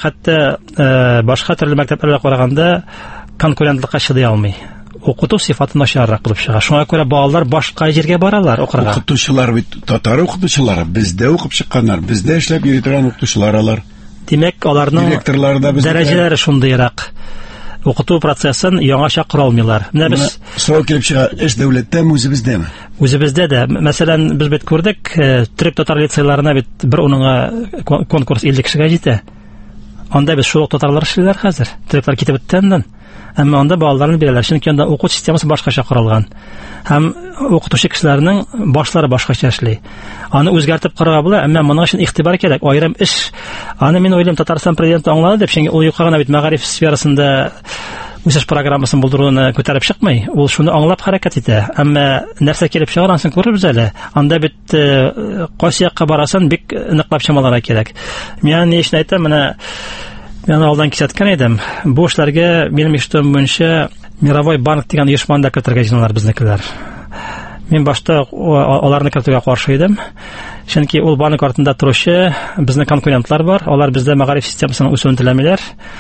хәтта башка төрле мәктәпләргә караганда конкурентлыкка чыдый алмый. Укыту сыйфаты начаррак булып чыга. Шуңа күрә балалар башка җиргә баралар укырга. Укытучылар бит татар укытучылары, бездә укып чыкканнар, бездә эшләп йөри торган укытучылар алар. Димәк, аларның дәрәҗәләре шундыйрак. Укыту процессын яңаша коралмыйлар. Менә без сорау килеп чыга, эш дәүләттәме, үзебездәме? Үзебездә дә. Мәсәлән, без бит күрдек, төрек татар лицейларына бит бер уныңа конкурс 50 кешегә җитә. Анда без шул татарлар эшләр хәзер. Төрекләр китеп беткәннән. Әмма анда балаларны бирәләр, чөнки анда укыту системасы башкача корылган. Һәм укытучы кешеләрнең башлары башкача эшли. Аны үзгәртеп карарга була, әмма моның өчен игътибар кирәк. Аерым эш. Аны мин уйлыйм, Татарстан президенты аңлады дип, чөнки ул юкагына бит мәгариф сферасында үсеш программасын булдыруны күтәреп чыкмый. Ул шуны аңлап хәрәкәт итә. Әмма нәрсә килеп чыгар, ансын күрербез әле. Анда бит кайсы якка барасын бик ныклап чамаларга кирәк. Мен ни эшне әйтәм, менә мен алдан кисәткән идем. Бу эшләргә минем иштем буенча Мировой банк дигән оешмада кертергә җыйналар безнекеләр. Мин башта аларны кертергә каршы идем. Чөнки ул банк артында торучы безнең конкурентлар бар. Алар бездә мәгариф системасын үсүен теләмиләр.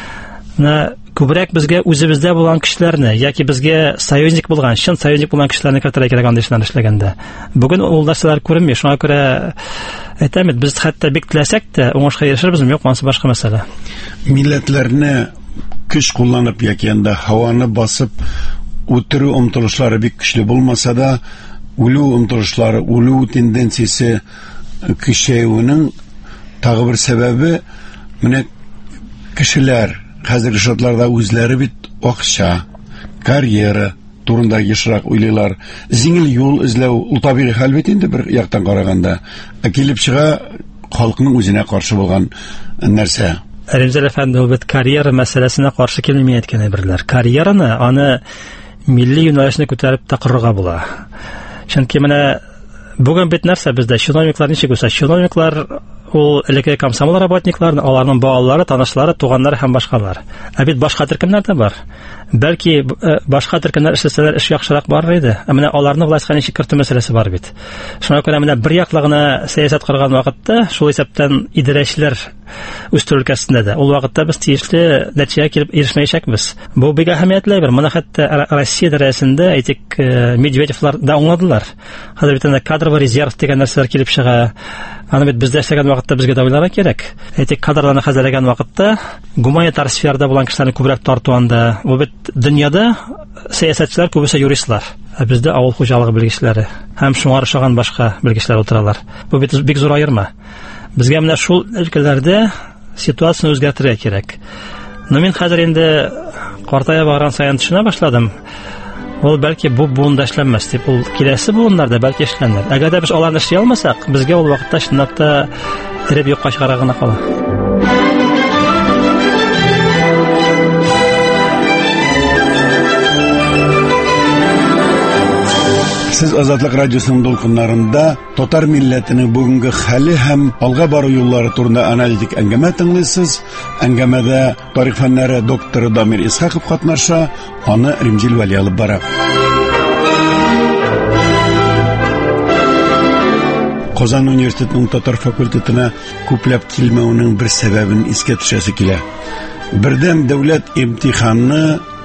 Менә күбрәк безгә үзебездә булган кешеләрне, яки безгә союзник булган, чын союзник булган кешеләрне кертергә кирәк анда эшләгәндә. Бүген ул нәрсәләр күренми. Шуңа күрә әйтәм, без хәтта бик теләсәк тә уңышка ирешербезме, юк, монысы башка мәсьәлә. Милләтләрне көч кулланып яки анда һаваны басып үтерү омтылышлары бик көчле булмаса да, үлү омтылышлары, үлү тенденциясе көчәюенең тагы бер сәбәбе менә кешеләр хәзерге шартларда үзләре бит акча, карьера турында ешрак уйлыйлар. Җиңел юл эзләү ул табигый хәл бит инде бер яктан караганда. Килеп чыга халкының үзенә каршы булган нәрсә. Римзәл әфәнде, ул бит карьера мәсьәләсенә каршы килми әйткән әйберләр. Карьераны, аны милли юнәлешне күтәреп тақырырга була. Чөнки менә бүген бит нәрсә бездә чиновниклар ничек үсә? Чиновниклар ул элекке комсомол работниклары, аларның балалары, танышлары, туганнары һәм башкалар. Ә бит башка төркемнәр дә бар. Бәлки башка төркемнәр эшләсәләр эш яхшырак барыр иде. Ә менә аларны властька ничек кертү мәсьәләсе бар бит. Шуңа күрә менә бер яклыгына сәясәт кырган вакытта, шул исәптән идарәчеләр үстерү өлкәсендә дә ул вакытта без тиешле нәтиҗәгә килеп ирешмәячәкбез. Бу бик әһәмиятле бер. Моны хәтта Россия дәрәҗәсендә әйтик Медведевлар да аңладылар. Хәзер бит кадровый резерв дигән нәрсәләр килеп чыга. Аны бит бездә эшләгән вакытта безгә дә уйларга кирәк. Әйтик, кадрларны хәзерләгән вакытта гуманитар сферада булган кешеләрне күбрәк тарту анда. Ул бит дөньяда сәясәтчеләр күбесе юристлар, ә бездә авыл хуҗалыгы белгечләре һәм шуңар ошаган башка белгечләр утыралар. Бу бит бик зур аерма. Безгә менә шул өлкәләрдә ситуацияны үзгәртергә кирәк. Но мин хәзер инде картая барган саен төшенә башладым. Ул бәлки бу буында эшләнмәс дип, ул киләсе буыннарда бәлки эшләнер. Әгәр дә без аларны эшли алмасак, безгә ул вакытта чынлап та иреп юкка чыгарга гына кала. Сез Азатлык радиосының долкыннарында татар милләтенең бүгенге хәле һәм алга бару юллары турында аналитик әңгәмә тыңлыйсыз. Әңгәмәдә тарих фәннәре докторы Дамир Исхаков катнаша, аны Римзил Вәли алып бара. Казан университетының татар факультетына күпләп килмәүнең бер сәбәбен искә төшәсе килә. Бердәм дәүләт имтиханны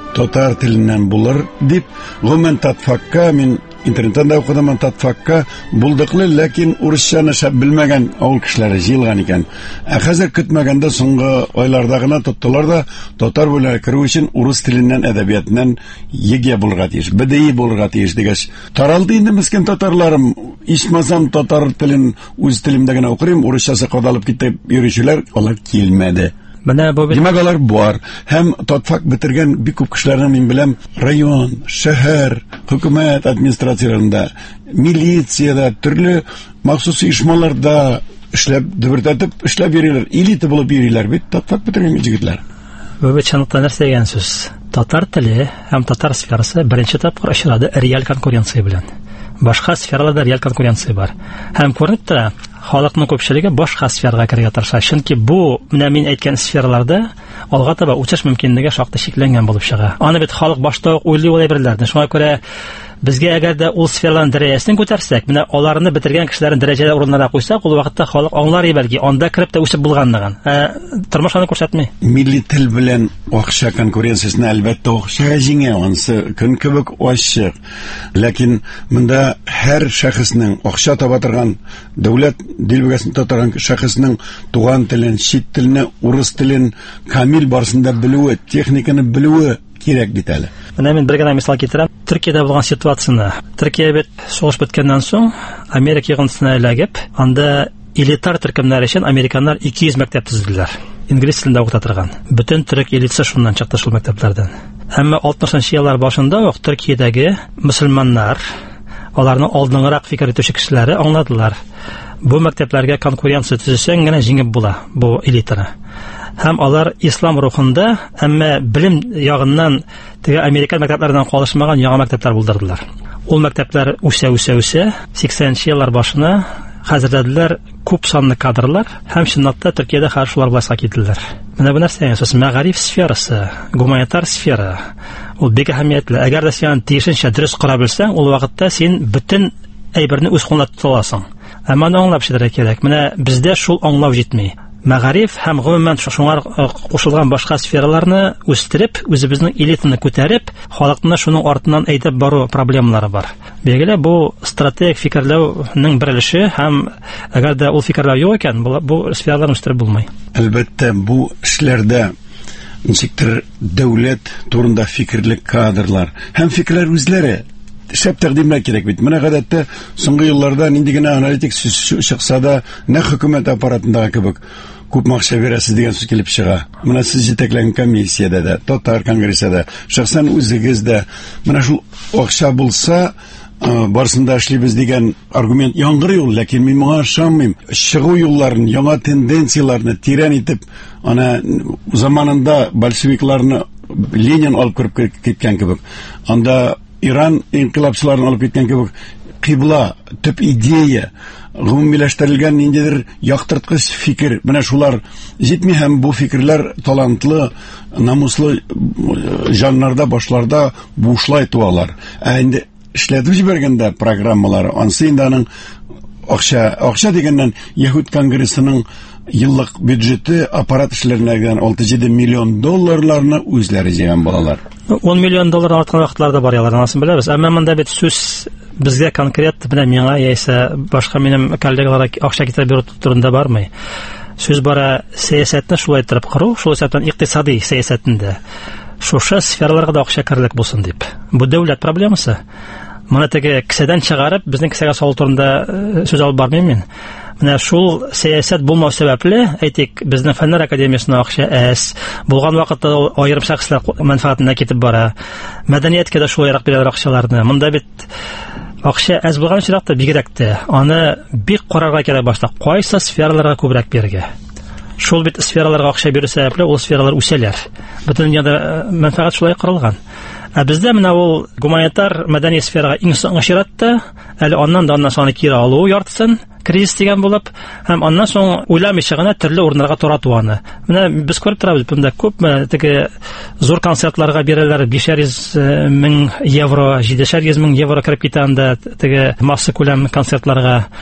татар теленнән булыр дип, гомумән татфакка мин интернеттан да укыдым, татфакка булдыклы, ләкин урысчаны шәп белмәгән авыл кешеләре җыелган икән. Хәзер көтмәгәндә соңгы айларда гына тоттылар да татар бүләге керү өчен урыс теленнән, әдәбиятыннан егә булырга тиеш, бәдәи булырга тиеш дигәч, таралды инде мескен татарларым. Ичмасам татар телен үз телемдә генә укырым, урысчасы кадалып китеп йөрүчеләр алар килмәде. Димәк, алар бар. Һәм татфак бетергән бик күп кешеләрне мин беләм, район, шәһәр, хөкүмәт администрацияләрендә, милициядә, төрле махсус оешмаларда эшләп, дөбердәтеп эшләп йөриләр, элита булып йөриләр бит татфак бетергән җегетләр. Бу бит чынлыкта нәрсә дигән сүз? Татар теле һәм татар сферасы беренче тапкыр очрады реаль конкуренция белән. Башка сфераларда реаль конкуренция бар. Һәм күренеп тора, халыкның күпчелеге башка сферага керергә тырыша. Чөнки бу, менә мин әйткән сфераларда алга таба үсеш мөмкинлеге шактый шикләнгән булып чыга. Аны бит халык башта ук уйлый ул әйберләрне. Шуңа күрә безгә әгәр дә ул сфераларның дәрәҗәсен күтәрсәк, менә аларны бетергән кешеләрне дәрәҗәле урыннарга куйсак, ул вакытта халык аңлар бәлки, анда кирип тә үсеп булганлыгын. Тормыш аны күрсәтми. Милли тел белән акча конкуренциясен әлбәттә акча җиңә, анысы көн кебек ачык. Ләкин монда һәр шәхеснең акча таба торган, дәүләт дилбәгәсен тотарган шәхеснең туган телен, чит телене, урыс телен камил барсында белүе, техниканы белүе кирәк бит әле. Менә мин бер генә мисал китерәм. Төркиядә булган ситуацияны. Төркия бит сугыш беткәннән соң Америка йогынтысына эләгеп, анда элитар төркемнәр өчен американнар 200 мәктәп төзеделәр. Инглиз телендә укыта торган. Бөтен төрек элитасы шуннан чыкты шул мәктәпләрдән. Әмма 60-нчы еллар башында ук Төркиядәге мөселманнар, аларның алдынгырак фикер итүче кешеләре аңладылар. Бу мәктәпләргә конкуренция төзесәң генә җиңеп була бу элитаны. Һәм алар ислам рухында, әмма белем ягыннан теге американ мәктәпләреннән калышмаган яңа мәктәпләр булдырдылар. Ул мәктәпләр үсә, 80-нчы еллар башына хәзерләделәр күп санлы кадрлар, һәм чынлыкта Төркиядә хәзер шулар булса киттеләр. Менә бу нәрсә, әсәс мәгариф сферасы, гуманитар сфера. Ул бик әһәмиятле. Әгәр дә син тиешенчә дөрес кыра белсәң, ул вакытта син бөтен әйберне үз кулыңда тота аласың. Әмма аңлап чыдырга кирәк. Менә бездә шул аңлау җитми. Мәгариф һәм гомумән шуңар кушылган башка сфераларны үстереп, үзебезнең элитаны күтәреп, халыкны шуның артыннан әйтеп бару проблемалары бар. Бәгеле бу стратегик фикерләүнең бер өлеше, һәм әгәр дә ул фикерләү юк икән, бу сфераларны үстереп булмый. Әлбәттә, бу эшләрдә ничектер дәүләт турында фикерлек кадрлар һәм фикерләр үзләре шәп тәкъдимләр кирәк бит. Менә гадәттә соңгы елларда нинди генә аналитик сүз чыкса да, нә хөкүмәт аппаратындагы кебек күп акча бирәсез дигән сүз килеп чыга. Менә сез җитәкләгән комиссиядә дә, татар конгрессында, шәхсән үзегез дә менә шул акча булса, барсында эшлибез дигән аргумент яңгырый ул, ләкин мин моңа ышанмыйм. Чыгу юлларын, яңа тенденцияларны тирән итеп, ана заманында большевикларны Ленин алып кирип киткән кебек, анда Иран инкыйлабчыларын алып киткән кебек, кибла, төп идея, гомумиләштерелгән ниндидер яктырткыч фикер, менә шулар җитми, һәм бу фикерләр талантлы, намуслы җаннарда, башларда бушлай туалар. Инде эшләтеп җибәргәндә программалары, анысы инде аның акча дигәннән Яһүд конгрессының еллык бюджеты аппарат эшләренә 6-7 миллион долларларны үзләре җыйган балалар. 10 миллион доллар аткан вакытларда бар ялар, анысын беләбез. Әмма монда бит сүз безгә конкрет менә миңа яисә башка минем коллегаларга акча китереп бирү турында бармый. Сүз бара сәясәтне шулай итеп кору, шул исәптән икътисади сәясәтендә шушы сфераларга да акча кирлек булсын дип. Бу дәүләт проблемасы. Моны теге кисәдән чыгарып, безнең кисәгә салу турында сүз алып бармыйм мин. Менә шул сәясәт булмау сәбәпле, әйтик, безнең фәннәр академиясына акча әз, булган вакытта аерым шәхесләр мәнфәгатенә китеп бара. Мәдәнияткә дә шулайрак бирәләр акчаларны. Монда бит акча әз булган чиракта бигрәк тә аны бик карарга кирәк башта. Кайсы сфераларга күбрәк бирергә? Шул бит сфераларга акча бирү сәбәпле ул сфералар үсәләр. Бөтен дөньяда мәнфәгать шулай корылган. Ә бездә менә ул гуманитар мәдәни сферага иң соңгы чиратта, әле аннан да аннан соң кире алу яртысын кризис дигән булып, һәм аннан соң уйламыйча гына төрле урыннарга тарату аны. Менә без күреп торабыз, монда күпме теге зур концертларга бирәләр 500 мең евро, 700 мең евро кирип китә анда теге масса күләм концертларга.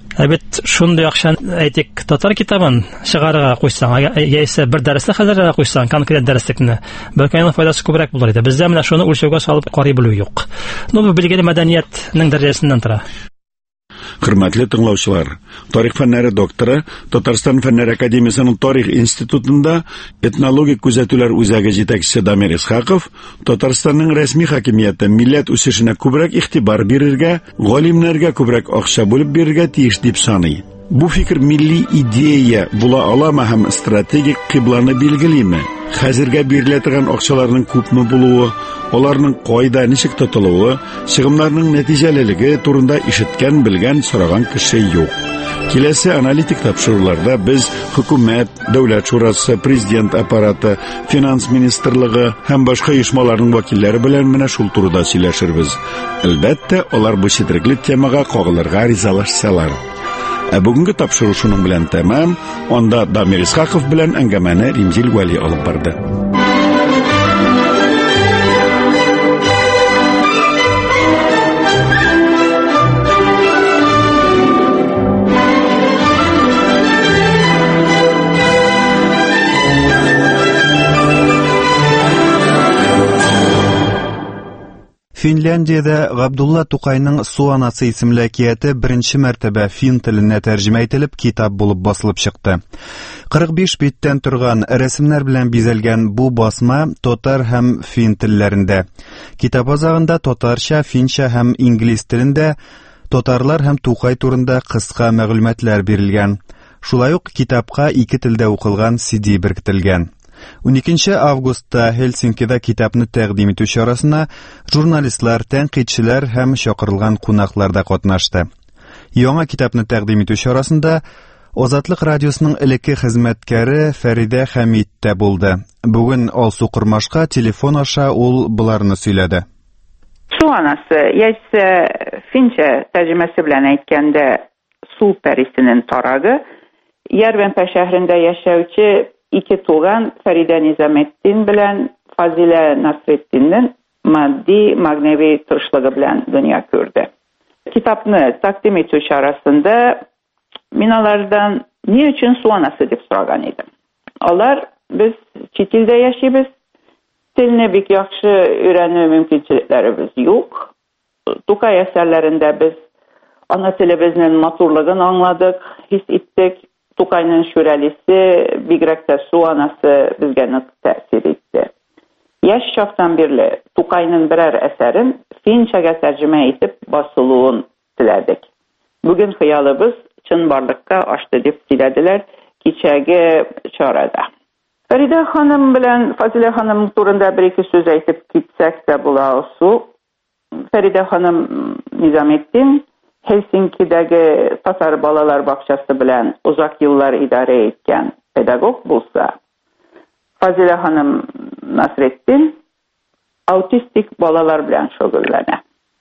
Бит шундый акча әйтик татар китабын чыгарырга куйсаң, яисә бер дәреслек хәзерләргә куйсаң, конкрет дәреслекне, бәлки аның файдасы күбрәк булыр иде. Бездә менә шуны үлчәүгә салып карый белү юк. Ну, бу билгеле мәдәниятнең дәрәҗәсеннән тора. Хөрмәтле тыңлаучылар, тарих фәннәре докторы, Татарстан Фәннәр академиясының тарих институтында этнологик күзәтүләр үзәге җитәкчесе Дамир Исхаков Татарстанның рәсми хакимияте милләт үсешенә күбрәк игътибар бирергә, галимнәргә күбрәк акча бүлеп бирергә тиеш дип саный. Бу фикер милли идея була аламы һәм стратегик кыйбланы билгелиме? Хәзергә бирелә торган акчаларның күпме булуы, аларның кайда ничек тотылуы, чыгымнарның нәтиҗәлелеге турында ишеткән, белгән, сораган кеше юк. Киләсе аналитик тапшыруларда без хөкүмәт, дәүләт шурасы, президент аппараты, финанс министрлыгы һәм башка оешмаларның вәкилләре белән менә шул турыда сөйләшербез. Әлбәттә, алар бу четерекле темага кагылырга ризалашсалар. Бүгенге тапшыру шуның белән тәмам. Анда Дамир Исхаков белән әңгәмәне Римзил Вәли алып барды. Финляндиядә Габдулла Тукайның «Су анасы» исемле әкияте беренче мәртәбә фин теленә тәрҗемә ителеп, китап булып басылып чыкты. 45 биттән торган рәсемнәр белән бизәлгән бу басма татар һәм фин телләрендә. Китап азагында татарча, финча һәм инглиз телендә татарлар һәм Тукай турында кыска мәгълүматлар бирелгән. Шулай ук китапка 2 телдә укылган CD беркетелгән. 12 августта Хельсинкида китапны тәкъдим итү чарасына журналистлар, тәнкыйтьчеләр һәм чакырылган кунаклар да катнашты. Яңа китапны тәкъдим итү чарасында Азатлык радиосының элекке хезмәткәре Фәридә Хәмид тә булды. Бүген Алсу Кырмашка телефон аша ул буларны сөйләде. Су анасы, яисә финча тәрҗемәсе белән әйткәндә, су пәрисенең тарагы, Ярвенпә шәһрендә яшәүче 2 туган Фәридә Низаметдин белән Фазилә Насретдиннең матди, магнәви тырышлыгы белән дөнья күрде. Китапны тәкъдим итү чарасында мин алардан ни өчен су анасы дип сораган идем. Алар, без чит илдә яшибез, телне бик яхшы өйрәнү мөмкинчелекләребез юк. Тукай әсәрләрендә без ана телебезнең матурлыгын аңладык, хис иттек. Тукайның шүрәлисе, бигрәк тә су анасы безгә нык тәэсир итте. Яшь чактан бирле Тукайның берәр әсәрен финчага тәрҗемә итеп басылуын теләдек. Бүген хыялыбыз чынбарлыкка ашты дип сөйләделәр кичәге чарада. Фәридә ханым белән Фазилә ханым турында бер-ике сүз әйтеп китсәк тә була су. Фәридә ханым Низаметдин Хельсинкидәге татар балалар бакчасы белән узак еллар идарә иткән педагог булса, Фазилә ханым Насретдин аутистик балалар белән шөгыльләнә.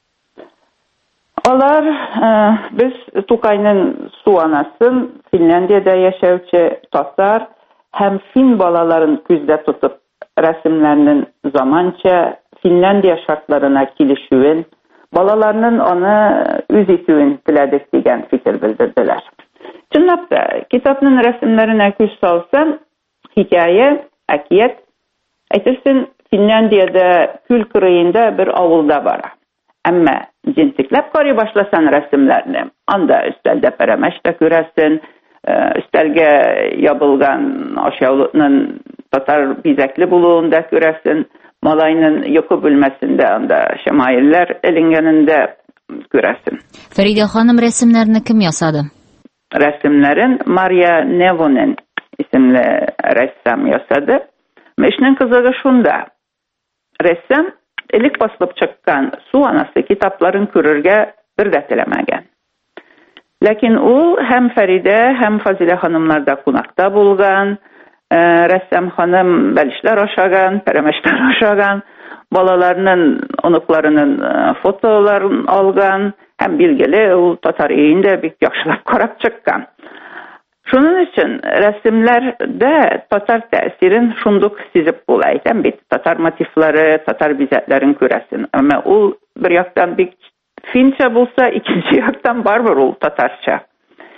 Алар без Тукайның су анасын Финляндиядә яшәүче татар һәм фин балаларын күздә тотып рәсемнәрнең заманча Финляндия шартларына килешүен, балаларның аны үз итүен теләдек дигән фикер белдерделәр. Чынлап та, китапның рәсемнәренә күз салсам, хикәя, әкият, әйтерсең Финляндиядә күл кырыенда бер авылда бара. Әмма җентекләп карый башласан рәсемнәрне, анда өстәлдә пәрәмәч тә күрәсен, өстәлгә ябылган ашъяулыкның татар бизәкле булуын да күрәсен, малайның йокы бүлмәсендә анда шәмаилләр эленгәнендә күрәсен. Фәридә ханым рәсемнәрне кем ясады? Рәсемнәрен Мария Невонен исемле рәссам ясады. Эшнең кызыгы шунда. Рәссам элек басылып чыккан су анасы китапларын күрергә бер дә теләмәгән. Ләкин ул һәм Фәридә, һәм Фазилә ханымнарда кунакта булган, рәссам ханым бәлешләр ашаган, пәрәмәчләр ашаган, балаларның, оныкларының фотоларын алган, һәм билгеле ул татар өендә бик яхшылап карап чыккан. Шуның өчен рәсемләрдә татар тәэсирен шундук сизеп була. Әйтәм бит, татар мотивлары, татар бизәкләрен күрәсен. Әмма ул бер яктан бик финча булса, икенче яктан барбыр ул татарча.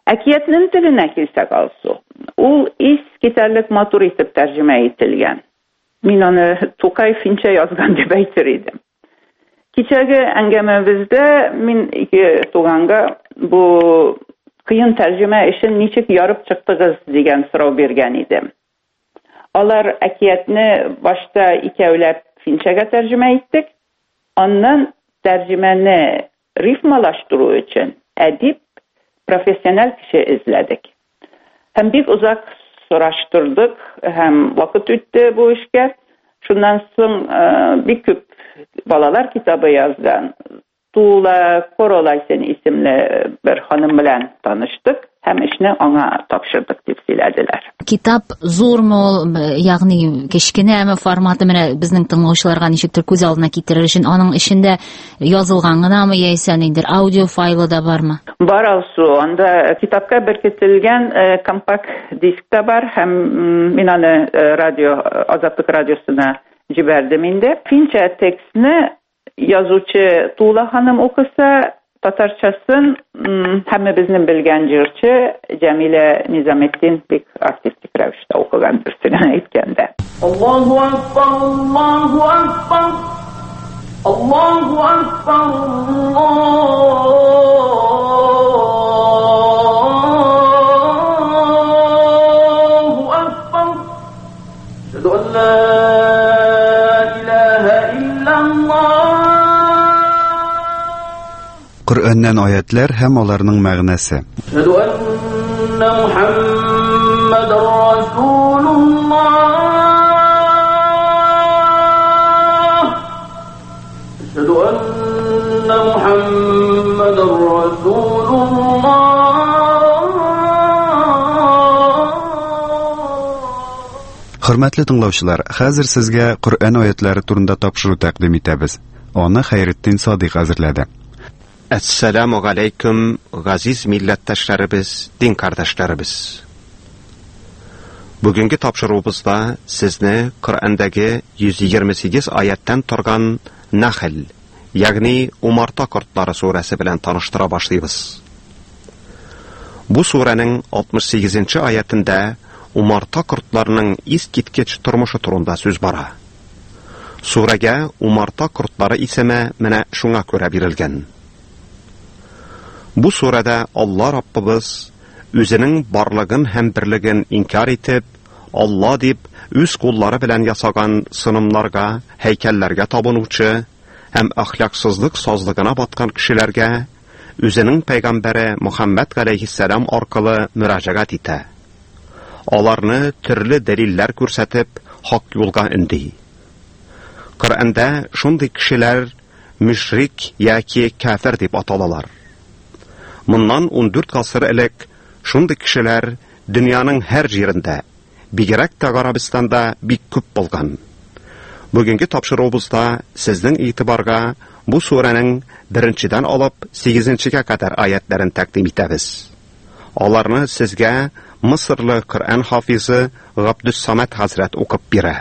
Әкиятнең теленә килсәк алсу. Ул искитәрлек матур итеп тәрҗемә ителгән. Мин аны Тукай финчә язган дип әйтер идем. Кичәге әңгәмәбездә мин ике туганга бу кыен тәрҗемә эшен ничек ярып чыктыгыз дигән сорау биргән идем. Алар әкиятне башта икәүләп финчәгә тәрҗемә иттек. Аннан тәрҗемәне рифмалаштыру өчен әдип профессиональ кеше эзләдек. Һәм бик узак сораштырдык, һәм вакыт үтте бу эшкә. Шуннан соң бик күп балалар китабы язган. Тула Королайсен исемле бер ханым белән таныштык һәм эшне аңа тапшырдык дип сөйләделәр. Китап зурмы, ягъни кечкенәме форматы, менә безнең тыңлаучыларга ничектер күз алдына китерер өчен аның эчендә язылган гынамы яисә нидер аудио файлы да бармы? Бар алсу, анда китапка беркетелгән компакт диск та бар һәм мин аны Азатлык радиосына җибәрдем инде. Финчә текстны язучы Тула ханым укыса, татарчасын һәммәбезнең белгән җырчы Җәмилә Низаметдин бик артистик рәвештә укыган берсенә әйткәндә. Аллаһу акбар, Аллаһу акбар. Аллаһу акбар. Аллаһу акбар. Шәһәдү ан ла Qur'ondan oyatlar ham ularning ma'nosi. Ashhadu anna Muhammadar Rasulullah. Ashhadu anna Muhammadar Rasulullah. Hörmətli dinləyicilər, hazır sizə Qur'on oyatları turunda tapşırıq təqdim etəmiz. Onu Xeyrettin Sadiq hazırladı. Assalamu alaykum, gaziz millatdaşlarыбыз, din kardeşlerimiz. Bugünkü tapşırığımızda sizni Kur'an'daki 128 ayetten turgan Nahl, yani Umarta Kurtları suresi bilen tanıştıra başlayız. Bu surenin 68. ayetinde Umarta Kurtlarının iskitkeç turmuşu turunda söz bara. Surege Umarta Kurtları iseme mene şuna göre verilgen. Bu surada Allah Rabbimiz özünün barlığın hem birligin inkar etip, Allah deyip öz kulları bilen yasagan sınımlarga, heykellerge tabunuçu, hem ahlaksızlık sazlığına batkan kişilerge, özünün peygamberi Muhammed aleyhisselam arkalı müracaat ete. Alarını türlü deliller görsətip, hak yolga indi. Kur'an'da şunday kişiler müşrik yaki kafir deyip atalalar. Bundan 14 asır elek şunday kişiler dünyanın her yerinde, bigirek de Arabistan'da bir küp bulgan. Bugünkü tapşırığımızda sizden itibarga bu surenin 1-den alıp 8-ge kadar ayetlerini takdim etəmiz. Alarını sizge Mısırlı Kur'an hafızı Abdus Samet Hazret okup bire.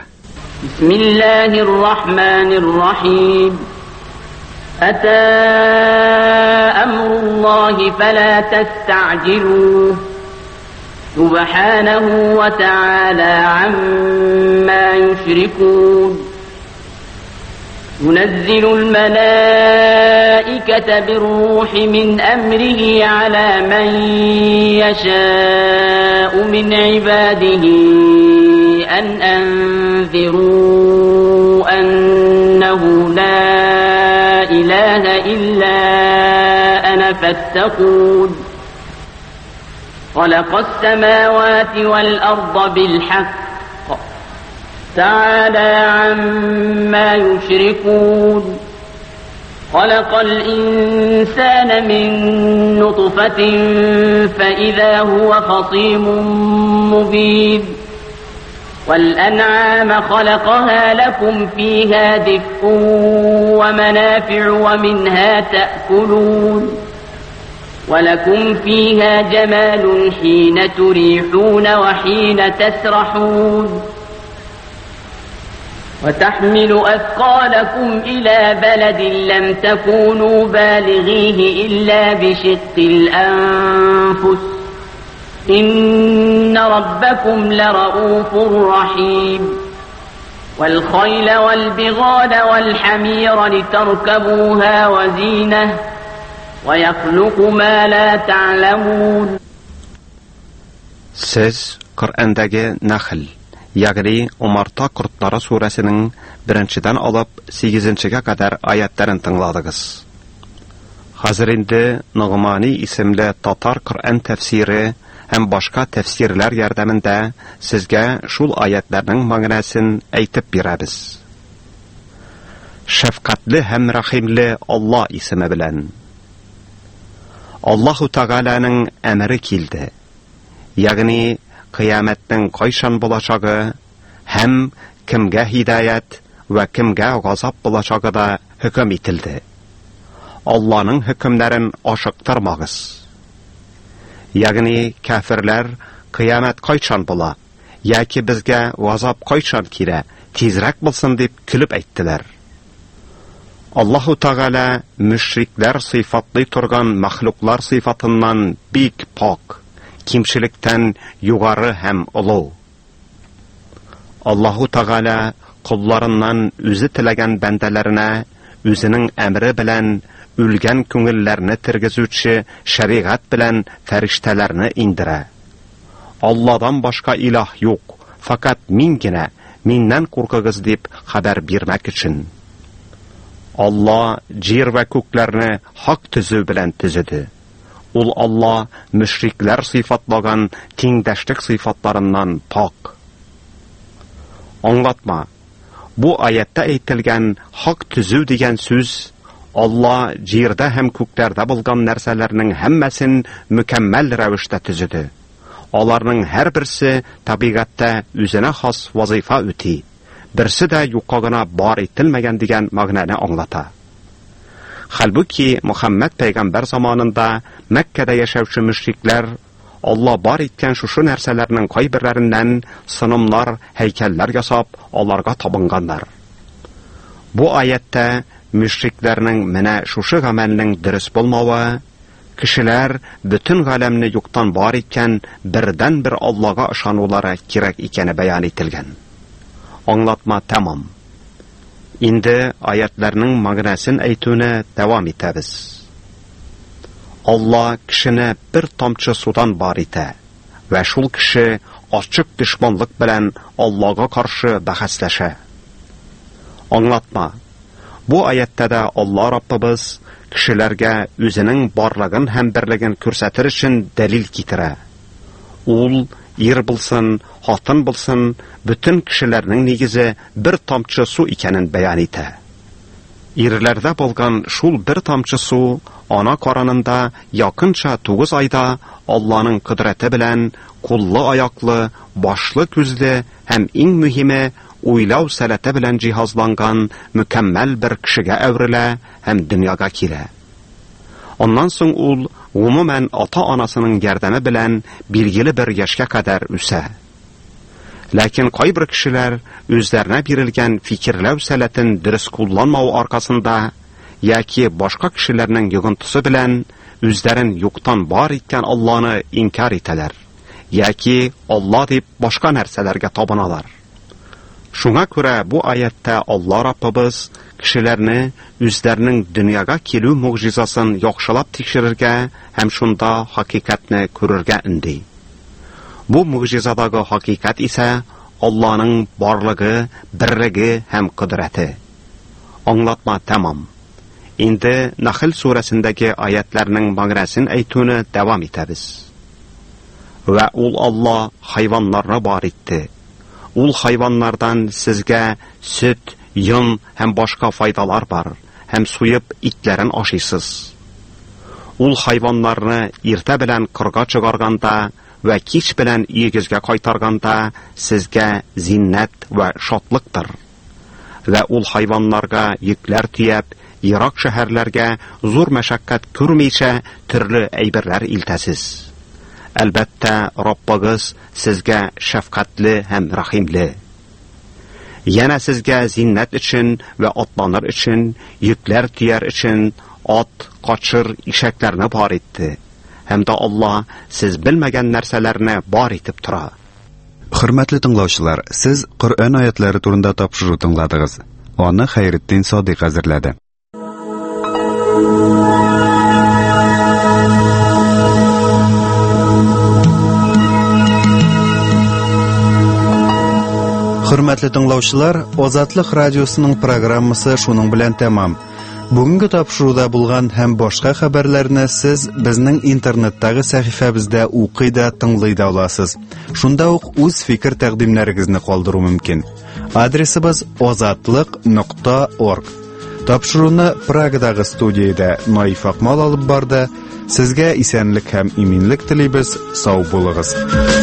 Bismillahirrahmanirrahim. أتى أمر الله فلا تستعجلوه سبحانه وتعالى عما يشركون ينزل الملائكة بالروح من أمره على من يشاء من عباده أن أنذروا أنه لا إله إلا أنا فاتقون خلق السماوات والأرض بالحق تعالى عما يشركون خلق الإنسان من نطفة فإذا هو خصيم مبين والأنعام خلقها لكم فيها دفء ومنافع ومنها تأكلون ولكم فيها جمال حين تريحون وحين تسرحون وتحمل أثقالكم إلى بلد لم تكونوا بالغيه إلا بشق الأنفس إن ربكم لرؤوف رحيم والخيل والبغال والحمير لتركبوها وزينة ويخلق ما لا تعلمون. Siz Qur'andagi Nahl, ya'ni Umarta qurtlari surasining 1-dan olib 8-ga qadar oyatlarini tingladingiz. Hozir endi Nug'mani ismli Tatar Qur'on tafsiri ham boshqa tafsirlar yordamida sizga shul oyatlarning ma'nosini aytib beramiz. Shafqatli ham rahimli Alloh ismi bilan. Alloh Taolaning amri keldi. Ya'ni qiyomatning qachon bo'lacagi ham kimga hidoyat va kimga g'azab bo'lachagida hukm etildi. Allohning hukmlarini oshiqtirmag'iz. Ya'ni kafirlar qiyomat qachon bo'la yoki bizga g'azab qachon kela, tezroq bo'lsin deb kulib aytdilar. Alloh Taolo mushriklar sifatli turgan maxluqlar sifatidan bek pok, kimchilikdan yuqori ham ulug'. Alloh Taolo qullaridan o'zi tilagan bandalarına o'zining amri bilan o'lgan ko'ngillarni tirgizuvchi shariat bilan farishtalarni indira. Allohdan boshqa iloh yo'q, faqat mengina, mendan qo'rqingiz deb xabar bermak uchun. Alloh yer va ko'klarni haq tuzuv bilan tuzdi. Ul Alloh mushriklar sifatlagan tengdashlik sifatlaridan pok. Anlatma. Bu oyatda aytilgan haq tuzuv degan so'z Alloh yerda ham ko'klarda bo'lgan narsalarning hammasini mukammal ravishda tuzdi. Ularning har birisi tabiatda o'zina xos vazifa o'ti. Birsi de yuqog'ina bor etilmagan degan ma'noni anglata. Halbuki Muhammad payg'ambar zamonida Makkada yashovchi mushriklar Alloh bor etgan shu narsalarning qay birlaridan sanamlar, haykallar yasab, ularga tapinganlar. Bu oyatda mushriklarning mana shu amalning durust bo'lmavi, kishilar butun olamni yo'qdan bor etgan birdan bir Allohga ishonuvlari kerak ekani bayon etilgan. Anlatma tamam. Endi oyatlarning ma'nosini aytuvni davom etamiz. Alloh kishini bir tomchi suvdan bor etdi va shul kishi ochiq dushmanlik bilan Allohga qarshi bahaslasha. Anlatma. Bu oyatda da Alloh Rabbimiz kishilarga o'zining borlig'ini ham birligini ko'rsatir uchun dalil keltira. Ul yer bilsin, xotin bilsin, bütün kishilarning negizi bir tomchi suv ekanini bayon etdi. Yerlarda bo'lgan shul bir tomchi suv ona qorinida yaqincha 9 oyda Allohning qudrati bilan qo'lli oyoqli, boshli ko'zli ham eng muhimi o'ylov salati bilan jihozlangan mukammal bir kishiga avrila ham dunyoga kela. Ondan so'ng u umuman ota-onasining yordami bilan belgili bir yoshga qadar o'sa. Lekin qay bir kishilar o'zlariga berilgan fikrlav salatin durust qo'llanmau orqasida yoki boshqa kishilarning yig'intisi bilan o'zlarin yo'qdan bor etgan Allohni inkor etadilar yoki Alloh deb boshqa narsalarga tobinalar. Shunga ko'ra bu oyatda Alloh Rabbimiz kishilarni o'zlarining dunyoga keluv mo'jizasini yaxshilab tekshirishga ham shunda haqiqatni ko'rishga undi. Bu mo'jizadagi haqiqat esa Allohning borligi, birligi ham qudrati. Anlatma tamam. Endi Nahl surasindagi oyatlarning ma'nosini aytuvni davom etamiz. Va ul Alloh hayvonlarni bor etdi. Ul hayvonlardan sizga süt, yun ham boshqa foydalar bor, ham suyib itlarin oshiysiz. Ul hayvonlarni erta bilan qirg'a chiqarganda va kech bilan egizga qaytarganda sizga zinnat va shodlikdir. Va ul hayvonlarga yuklar tuyab, yiroq shaharlarga zo'r mashaqqat ko'rmaycha turli aybirlar iltasiz. Albatta Robbigiz sizga shafqatli ham rahimli. Yana sizga zinnat uchun va otlanir uchun, yuklar tuyar uchun ot, qochir, eshaklarni bor etdi. һәм дә Алла сез белмәгән нәрсәләрне бар итеп тора. Хөрмәтле тыңлаучылар, сез Коръән аятлары турында тапшыру тыңладыгыз. Аны Хәйретдин Садыйк әзерләде. Хөрмәтле тыңлаучылар, Азатлык радиосының программасы шуның белән тәмам. Бүгенге тапшыруда булган һәм башка хәбәрләрне сез безнең интернеттагы сәхифәбездә укый да, тыңлый да аласыз. Шунда ук үз фикер тәкъдимнәрегезне калдыру мөмкин. Адресыбыз azatlyk.org. Тапшыруны Прагадагы студиядә Наиф Акмал алып барды. Сезгә исәнлек һәм иминлек телибез. Сау булыгыз.